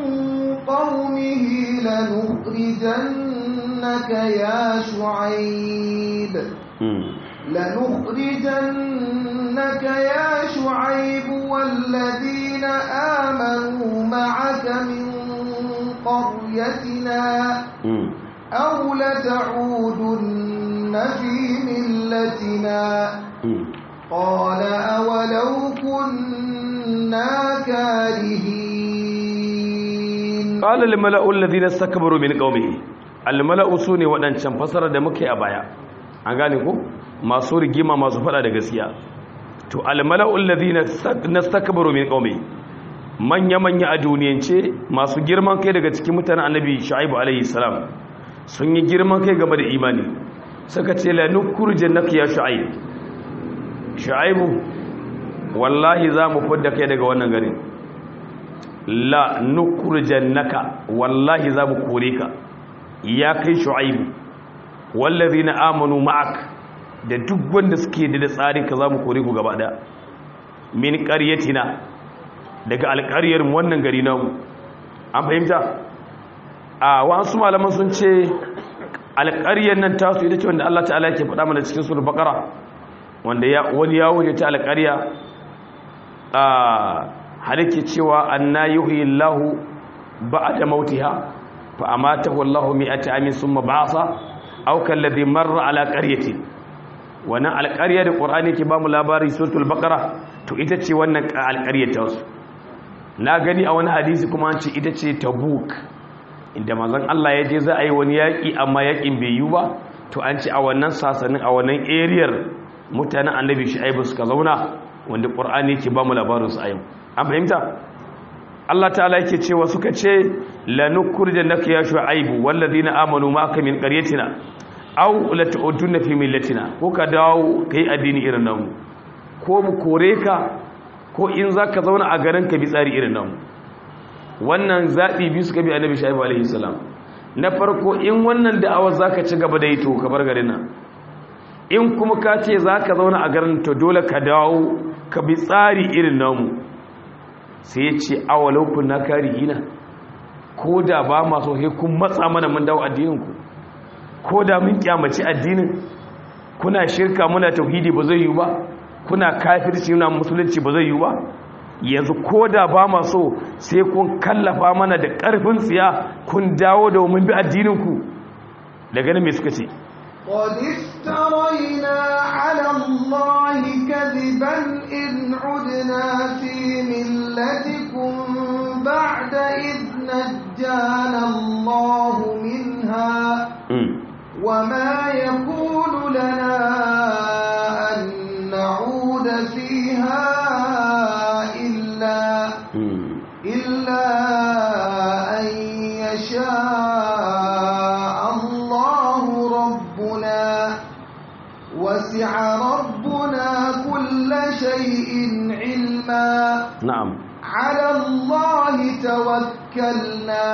قومه لنخرجنك يا شعيب لنخرجنك يا شعيب والذين آمنوا معك من قريتنا أو لتعودن في ملتنا قال أولو كنا كارهين قال الملأ الذين استكبروا من قومه. الملأ سوني wadancan fasara da muke a baya, an gane ko masu rigima masu fada da gaskiya. To almala'u alladhina nastakbaru min qaumi, manya manya a duniyance masu girman kai daga cikin mutanen Annabi Shu'aib alaihi salam, sun yi girman kai game da imani, suka ce la nukhrijannaka ya Shu'aib, Shu'aib wallahi za mu fidda kai daga wannan garin, la nukhrijannaka wallahi za mu kore ka ya kai Shu'aib, wallazina amanu ma'ak, da duk wanda suke da tsarin ka za mu kore ku gaba da min ƙaryatina, daga alƙaryar wannan gari namu. An fahimta? A wasu malaman sun ce alƙaryar nan tasu ita ce wanda Allah ta'ala yake faɗa mana cikin suratul baqara, wanda ya wani yawo ne ta alƙarya a halike cewa anna yuhyi Allahu ba'da mautiha fa amatahu Allahu mi'ata amin thumma ba'atha aw kalladhi marra ala qaryatin. Wannan alƙarya da ƙur'ani ke ba mu labari suratul baqara, to ita ce wannan alƙaryar ta wasu. Na gani a wani hadisi kuma an ce ita ce Tabuk, inda manzon Allah ya je za a yi wani yaƙi amma yaƙin bai yi ba, to an ce a wannan sasanin a wannan eriyar mutanen Annabi Shu'aib suka zauna, wanda ƙur'ani ke ba mu labarin su a yau. An fahimta? Allah ta'ala yake cewa suka ce la nukhrijannaka ya Shu'aib wallazina amanu ma'aka min qaryatina aw la ta'uduna fi millatina, ko ka dawo kai addini irin namu, ko mu kore ka, ko in zaka zauna a garin ka bi tsari irin namu. Wannan zabi bi suka bi Annabi Shu'aib alaihi salam. Na farko, in wannan da'awar zaka ci gaba da yi to ka bar garin nan, in kuma ka ce zaka zauna a garin to dole ka dawo ka bi tsari irin namu. Sai ya ce awalau kunna karihina, ko da ba ma so sai kun matsa mana mun dawo addinin ku, ko da mun kyamaci addinin, kuna shirka muna tauhidi ba zai yi ba, kuna kafirci muna musulunci ba zai yi ba, yanzu ko da ba ma so sai kun kallafa mana da ƙarfin tsiya kun dawo da mun bi addinin ku. Daga nan me suka ce? قد افترينا على الله كذبا إن عدنا في ملتكم بعد إذ نجانا الله منها وما يكون لنا أن نعود فيها إلا إلا أن يشاء الله ربنا وسع ربنا كل شيء علما نعم على الله توكلنا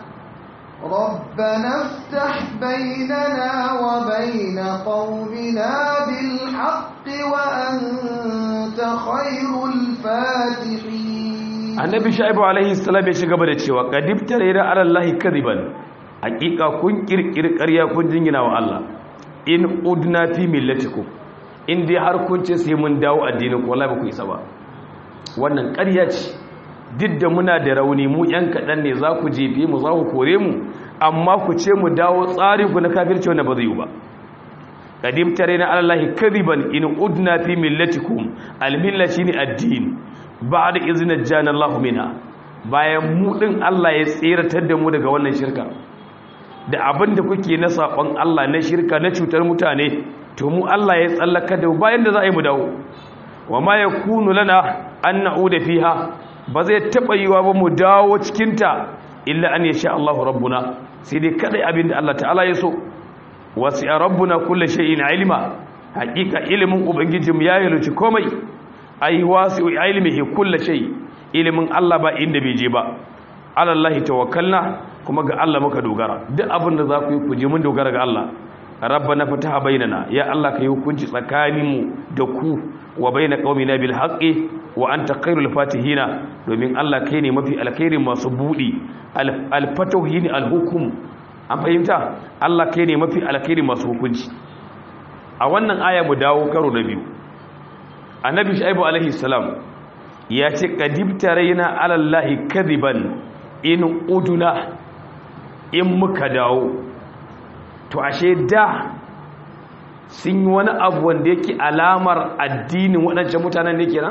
ربنا افتح بيننا وبين قومنا بالحق وأنت خير الفاتحين. النبي شعيب عليه السلام ya shiga da cewa qadibtara ila allahi kadiban hakika kun kirkiri ƙarya kun jingina wa Allah in udna fi millatikum in dai har kun ce sai mun dawo addinin ku wallahi ba ku isa ba wannan ƙarya ce duk da muna da rauni mu yan kaɗan ne za ku jefe mu za ku kore mu amma ku ce mu dawo tsari ku na kafirci wanda ba zai yi ba qadim tare na allahi kadiban in udna fi millatikum almilla shine addini ba'da izna jana Allah minha bayan mu din Allah ya tsiratar da mu daga wannan shirka da abin da kuke na sakon Allah na shirka na cutar mutane to mu Allah ya tsallaka da bayan da za a yi mu dawo wa ma yakunu lana an na'uda fiha ba zai taɓa yiwa ba mu dawo cikinta illa an yasha Allahu rabbuna sai dai kadai abinda Allah ta'ala ya so wasi'a rabbuna kulli shay'in ilma haqiqa ilimin ubangijin ya yaluci komai ai wasi'u ilmihi kulli shay ilimin Allah ba inda bai je ba ala Allah tawakkalna kuma ga Allah muka dogara duk abinda za ku yi ku je mun dogara ga Allah rabbana fataha bainana ya Allah kai hukunci tsakaninmu da ku wa baina qaumina bil haqqi wa anta khairul fatihina domin Allah kai ne mafi alkhairin masu budi al fatuhin al hukum an fahimta Allah kai ne mafi alkhairin masu hukunci a wannan aya mu dawo karo na biyu annabi shaibu alaihi salam ya ce qadibta raina ala allahi kadiban in uduna in muka dawo to ashe da sun yi wani abu wanda yake alamar addinin waɗancan mutanen ne kenan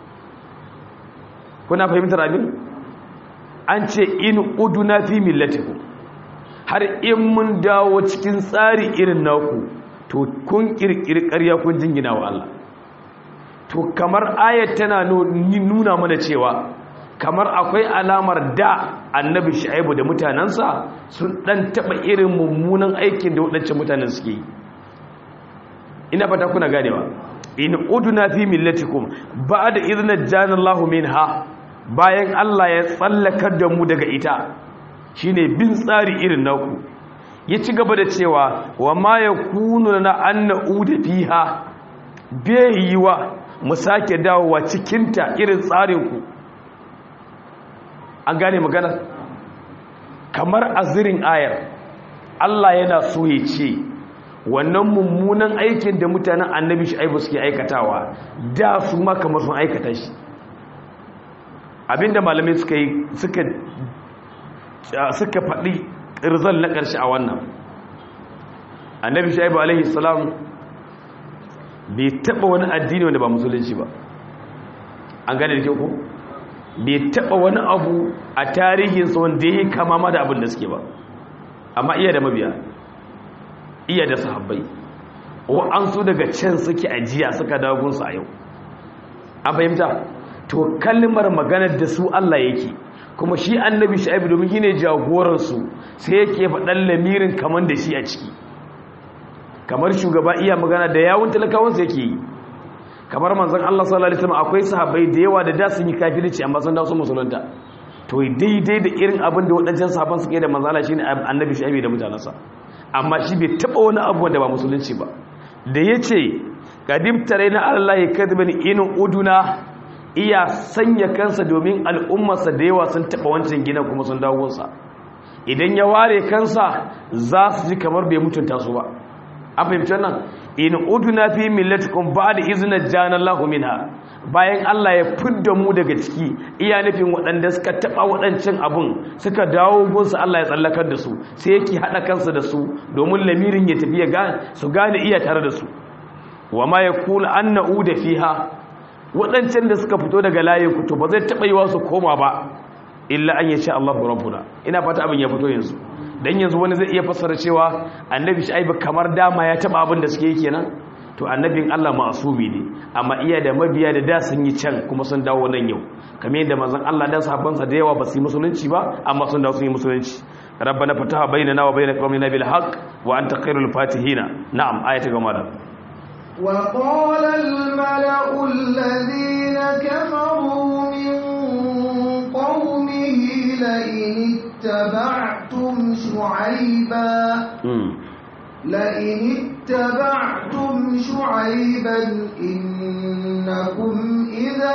kuna fahimtar abin an ce in uduna fi millatikum har in mun dawo cikin tsari irin naku to kun kirkiri ƙarya kun jingina wa Allah to kamar ayat tana nuna mana cewa kamar akwai alamar da annabi Shu'aibu da mutanansa sun dan taba irin mummunan aikin da wadancan mutanen suke yi ina fata kuna ganewa in uduna fi millatikum ba'da idna jana Allahu minha bayan Allah ya tsallakar da mu daga ita shine bin tsari irin naku ya ci gaba da cewa wa ma yakunu lana an na'uda fiha bayiwa mu sake dawowa cikin ta irin tsarin ku an gane magana kamar azirin ayar Allah yana so ya ce wannan mummunan aikin da mutanen annabi Shu'aibu suke aikatawa da su ma kamar sun aikata shi abinda malamai suka yi suka suka faɗi rizal na ƙarshe a wannan annabi Shu'aibu alaihi salam bai taɓa wani addini wanda ba musulunci ba an gane da kyau ko bai taɓa wani abu a tarihinsa wanda ya kama ma da abin da suke ba amma iya da mabiya iya da sahabbai an su daga can suke ajiya suka dagunsu a yau an fahimta to kalmar maganar da su Allah yake kuma shi annabi Shu'aibu domin shine jagoransu sai yake faɗan lamirin kaman da shi a ciki kamar shugaba iya magana da yawun talakawansa yake yi kamar manzon Allah sallallahu alaihi wasallam akwai sahabbai da yawa da da sun yi kafirci amma sun dawo su musulunta to daidai da irin abin da wadannan sahabban suke da manzala shine annabi Shu'aibu da mutanansa amma shi bai taba wani abu wanda ba musulunci ba da yace qadim taraina allahi kadban in uduna iya sanya kansa domin al'ummarsa da yawa sun taba wancan gidan kuma sun dawo sa idan ya ware kansa za su ji kamar bai mutunta su ba an fahimci wannan in uduna fi millatikum ba'da izna jana Allahu minha bayan Allah ya fidda mu daga ciki iya nufin waɗanda suka taɓa waɗancan abun suka dawo gunsu Allah ya tsallakar da su sai yake haɗa kansa da su domin lamirin ya tafi ya su gane iya tare da su wa ma ya kula an na'u da fiha waɗancan da suka fito daga layin kuto ba zai taɓa yi wa su koma ba illa an yace Allahu rabbuna ina fata abin ya fito yanzu dan yanzu wani zai iya fassara cewa annabi Shu'aib kamar dama ya taɓa abin da suke yi kenan to annabin Allah ma'asumi ne amma iya da mabiya da da sun yi can kuma sun dawo nan yau kamar yadda manzon Allah dan sahabbansa da yawa ba su yi musulunci ba amma sun dawo sun yi musulunci rabbana fataha bainana wa bain qaumina bil haqq wa anta khairul fatihina na'am ayatu gama da wa qala al mala'u alladhina kafaru min qaumihi la in ittaba'tum shu'ayba لئن اتبعتم شعيبا إنكم إذا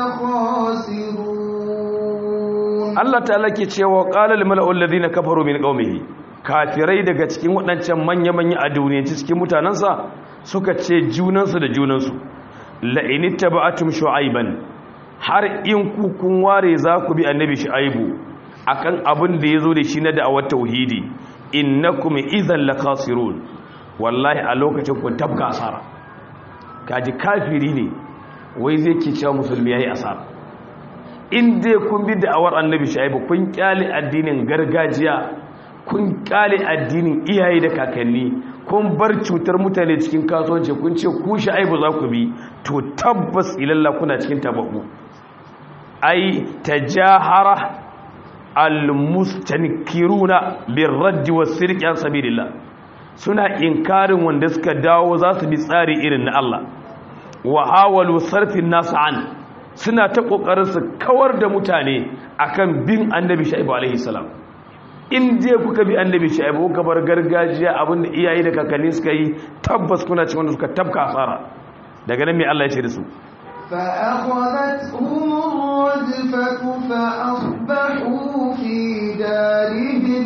لخاسرون الله تعالى ke cewa qala lil mala'u alladhina kafaru min qaumihi kafirai daga cikin wadancan manya-manya a duniya cikin mutanansa suka ce junansu da junansu la in ittaba'tum shu'ayban har in ku kun ware za ku bi annabi shu'aibu akan abin da yazo da shi na da'awar tauhidi innakum idhan lakasirun wallahi a lokacin ku tabka asara kaji kafiri ne wai zai ke cewa musulmi yayi asara in dai kun bi da'awar annabi shaibu kun kyale addinin gargajiya kun kyale addinin iyaye da kakanni kun bar cutar mutane cikin kasuwanci kun ce ku shaibu za ku bi to tabbas ilalla kuna cikin tabaku ai tajahara al-mustankiruna birraddi was-sirqi an sabilillah suna inkarin wanda suka dawo za su bi tsari irin na Allah wa hawalu sarfin nas an suna ta kokarin su kawar da mutane akan bin annabi shaibu alaihi salam in je kuka bi annabi shaibu kuka bar gargajiya abinda iyaye da kakanni suka yi tabbas kuna cikin wanda suka tabka asara daga nan me Allah ya ce da su فأخذتهم الرجفة فأصبحوا في دارهم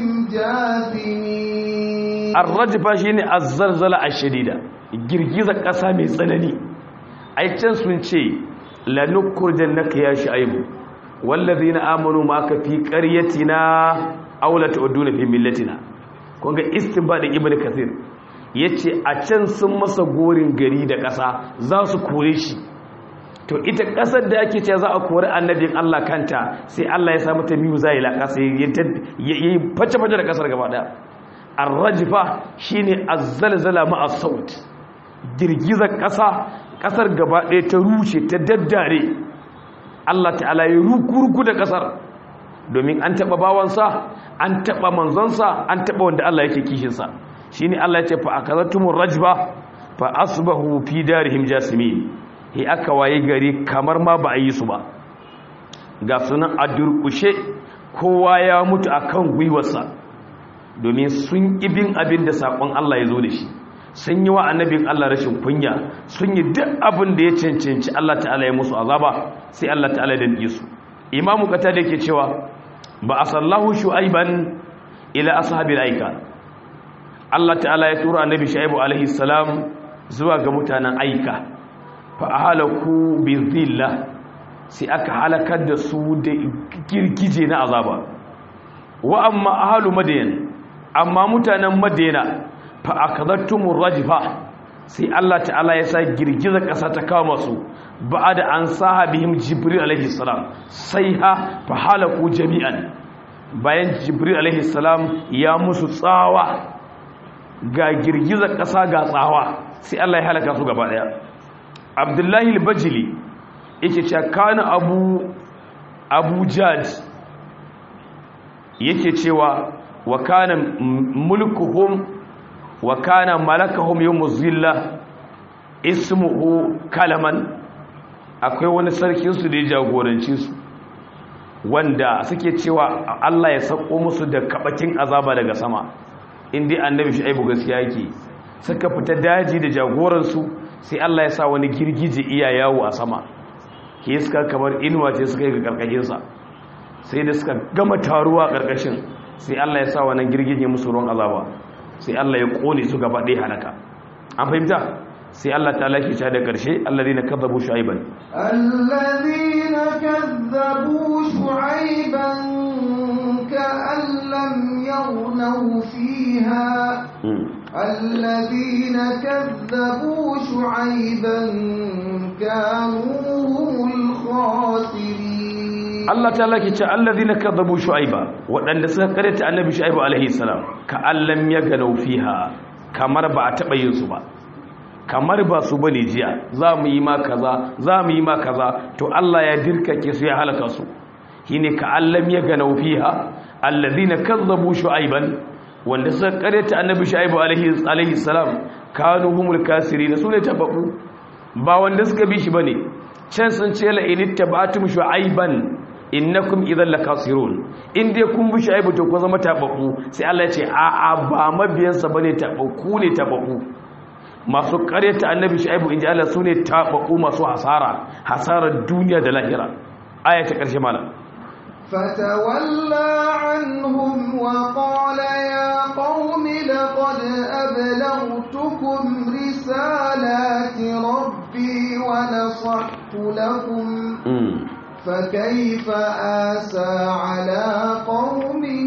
جاثمين الرجفة شيني الزلزلة الشديدة girgizar ƙasa mai tsanani ai can sun ce lanukurjannaka ya shu'aibu wallazina amanu ma'aka fi qaryatina aw la tu'duna fi millatina kun ga istinbadin ibnu kathir yace a can sun masa gorin gari da ƙasa za su kore shi to ita kasar da ake cewa za a kori annabin Allah kanta sai Allah ya sa mata miyu zai la kasa yayi face-face da kasar gaba daya ar-rajfa shine az-zalzala ma'a saut girgizar kasa kasar gaba daya ta rushe ta daddare Allah ta'ala ya rukurku da kasar domin an taba bawansa an taba manzonsa an taba wanda Allah yake kishin sa shine Allah ya ce fa akazatumur rajfa fa asbahu fi darihim jasimin he aka waye gari kamar ma ba a yi su ba ga sunan a durkushe kowa ya mutu akan gwiwarsa domin sun ibin abin da sakon Allah ya zo da shi sun yi wa annabin Allah rashin kunya sun yi duk abin da ya cancanci Allah ta'ala ya musu azaba sai Allah ta'ala ya danke su imamu kata da yake cewa ba asallahu shu'aiban ila ashabil aika Allah ta'ala ya tura annabi shu'aibu alaihi salam zuwa ga mutanen aika fa ahalaku bi dhilla sai aka halakar da su da girgije na azaba wa amma ahalu madyan amma mutanen madyana fa akadhatumur rajfa sai Allah ta'ala ya sa girgiza kasa ta kama su ba'da an sahabihim jibril alaihi salam sai ha fa halaku jami'an bayan jibril alaihi salam ya musu tsawa ga girgiza kasa ga tsawa sai Allah ya halaka su gaba daya abdullahi al-bajili yake cewa kana abu abu jad yake cewa wa kana mulkuhum wa kana malakahum yawmuz zilla ismuhu kalaman akwai wani sarkin su da ya jagoranci su wanda suke cewa Allah ya sako musu da kabakin azaba daga sama indai annabi Shu'aibu gaskiya yake suka fita daji da jagoran su sai Allah ya sa wani girgije iya yawo a sama ke suka kamar inuwa ce suka yi ga karkashin sa sai da suka gama taruwa karkashin sai Allah ya sa wannan girgije musu ruwan azaba sai Allah ya kone su gaba ɗaya halaka an fahimta sai Allah ta'ala ke ta da karshe alladhina kadzabu shu'aiban alladhina kadzabu shu'aiban ka'an lam yaghnaw fiha alladhina kadzabu shu'aiban kanu humul khasirin Allah ta'ala ke ce alladhina kadzabu shu'aiba wadanda suka karanta annabi shu'aibu alaihi salam ka'an lam yaghnaw fiha kamar ba a taba yin su ba kamar ba su bane jiya za mu yi ma kaza za mu yi ma kaza to Allah ya dirkake su ya halaka su shine ka allam ya ga naufiha alladhina kazzabu shu'aiban wanda suka kareta annabi shu'aibu alaihi alaihi salam kanu humul kasirin sune tababu ba wanda suka bi shi bane can sun ce la inittaba'tum shu'aiban innakum idhal lakasirun in dai kun bi shu'aibu to ko zama tababu sai Allah ya ce a a ba mabiyansa bane tabaku ne tababu masu karyata annabi shu'aibu inji Allah sune tabaku masu hasara hasarar duniya da lahira aya ta karshe malam fatawalla anhum wa qala ya qaumi laqad ablaghtukum risalati rabbi wa nasahtu lakum fakayfa asa ala qaumin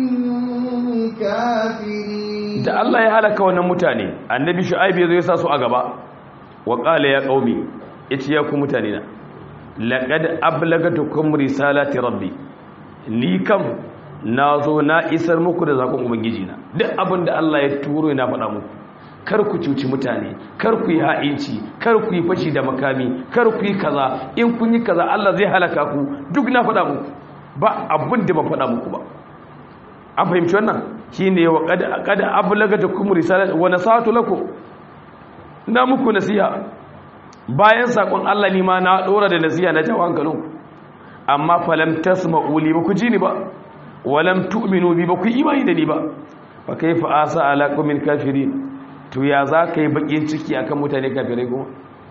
kafirin da Allah ya halaka wannan mutane annabi shu'aib ya zo ya sa su a gaba wa qala ya qaumi yace ya ku mutane na laqad ablagatukum risalati rabbi ni kam nazo na isar muku da zakon ubangiji na duk abin da Allah ya turo ina faɗa muku kar ku cuci mutane kar ku yi ha'inci kar ku yi fashi da makami kar ku yi kaza in kun yi kaza Allah zai halaka ku duk na faɗa muku ba abin da ban faɗa muku ba an fahimci wannan shine wa qad qad ablagatukum risalati wa nasatu lakum na muku nasiha bayan sakon Allah ni ma na dora da nasiha na jawo hankalin amma falam tasma'u li ba ku ji ni ba walam tu'minu bi ba ku imani da ni ba fa kaifa asa ala qaumin kafirin to ya za ka yi bakin ciki akan mutane kafirai kuma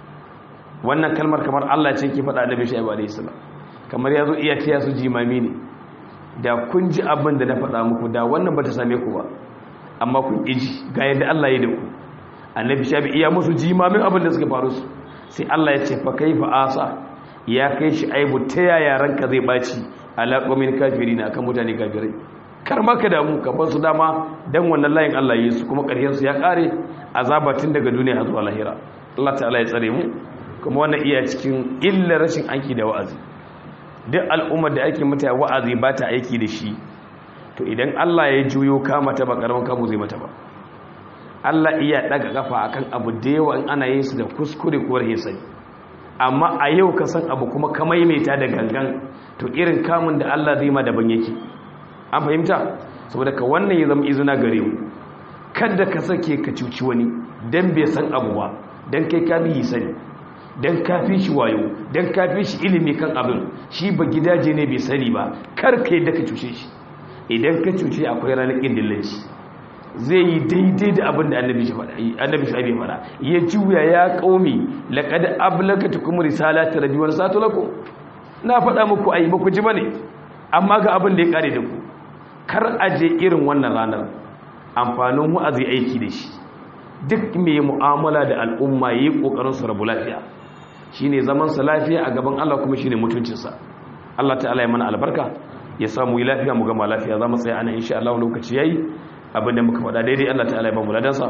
wannan kalmar kamar Allah ce ke faɗa da Bishaibu alayhi salam kamar yazo iya tiya su jimami ne da kun ji abin da na faɗa muku da wannan ba ta same ku ba amma kun iji ga yadda Allah ya da ku annabi shabi iya musu jimamin abin da suka faru su sai Allah ya ce fa kaifa asa ya kai shi aibu ta yaya ranka zai baci ala qaumin kafirin akan mutane kafirai kar ma ka damu ka bar su dama dan wannan layin Allah yi su kuma ƙarshen su ya kare azabatin daga duniya zuwa lahira Allah ta'ala ya tsare mu kuma wannan iya cikin illar rashin aiki da wa'azi duk al'ummar da ake mata wa'azi ba ta aiki da shi to idan Allah ya juyo kama ta ba karamin kamu zai mata ba Allah iya daga kafa akan abu da yawa in ana yin su da kuskure ko rahin sani amma a yau ka san abu kuma ka maimaita da gangan to irin kamun da Allah zai ma daban yake an fahimta saboda ka wannan ya zama izina gare mu kada ka sake ka cuci wani dan bai san abu ba dan kai ka bi sani dan kafi shi wayo dan kafi shi ilimi kan abin shi ba gidaje ne bai sani ba kar kai da ka cuce shi idan ka cuce akwai ranar kindillanci zai yi daidai da abin da annabi shi faɗa annabi shi ya faɗa ya juya ya qaumi laqad ablagatukum risalati rabbi wa nasatu lakum na faɗa muku ai ba ku ji bane amma ga abin da ya kare da ku kar aje irin wannan ranar amfanin wa'azi aiki da shi duk mai mu'amala da al'umma yayi kokarin su rabu lafiya shine zaman sa lafiya a gaban Allah kuma shine mutuncin sa Allah ta'ala ya mana albarka ya samu yi lafiya mu gama lafiya zamu tsaya ana insha Allah lokaci yayi abinda muka faɗa daidai Allah ta'ala ya ba mu ladansa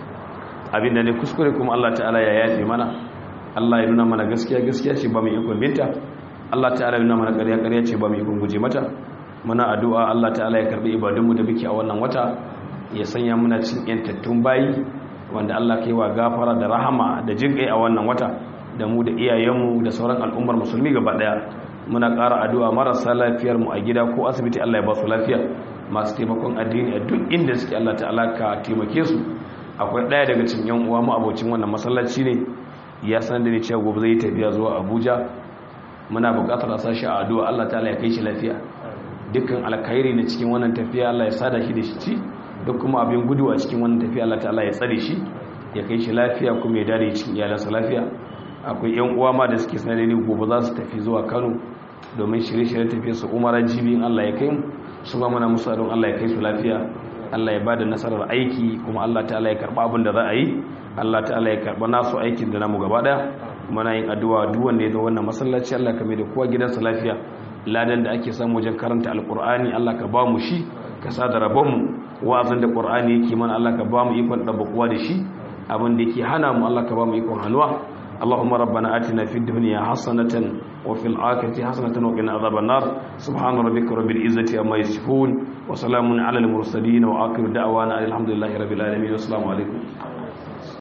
abinda ne kuskure kuma Allah ta'ala ya yafe mana Allah ya nuna mana gaskiya gaskiya ce ba mu ikon binta Allah ta'ala ya nuna mana ƙarya ƙarya ce ba mu ikon guje mata muna addu'a Allah ta'ala ya karbi ibadunmu da muke a wannan wata ya sanya muna cikin yantattun bayi wanda Allah kai wa gafara da rahama da jinkai a wannan wata da mu da iyayenmu da sauran al'ummar musulmi gaba daya muna ƙara addu'a marasa lafiyar mu a gida ko asibiti Allah ya ba su lafiya masu taimakon addini a duk inda suke Allah ta'ala ka taimake su akwai ɗaya daga cikin yan uwa mu abocin wannan masallaci ne ya sanar da ni cewa gobe zai tafiya zuwa Abuja muna buƙatar a sashi a addu'a Allah ta'ala ya kai shi lafiya dukkan alkhairi na cikin wannan tafiya Allah ya sada shi da shi duk kuma abin gudu a cikin wannan tafiya Allah ta'ala ya tsare shi ya kai shi lafiya kuma ya dare cikin iyalansa lafiya akwai yan uwa ma da suke sanar da ni gobe za su tafi zuwa Kano domin shirye-shiryen tafiyar su umara jibin Allah ya kai mu su ba mana musa don Allah ya kai su lafiya Allah ya bada nasarar aiki kuma Allah ta'ala ya karba abin da za a yi Allah ta'ala ya karba nasu aikin da namu gaba daya muna yin addu'a duk wanda ya zo wannan masallaci Allah ka mai da kowa gidansa lafiya ladan da ake samu wajen karanta alqur'ani Allah ka ba mu shi ka sa da rabon mu wa'azin da qur'ani yake mana Allah ka ba mu ikon dabbakuwa da shi abin da yake hana mu Allah ka ba mu ikon hannuwa اللهم ربنا آتنا في الدنيا حسنة وفي الآخرة حسنة وقنا عذاب النار سبحان ربك رب العزة عما يصفون وسلام على المرسلين وآخر دعوانا الحمد لله رب العالمين والسلام عليكم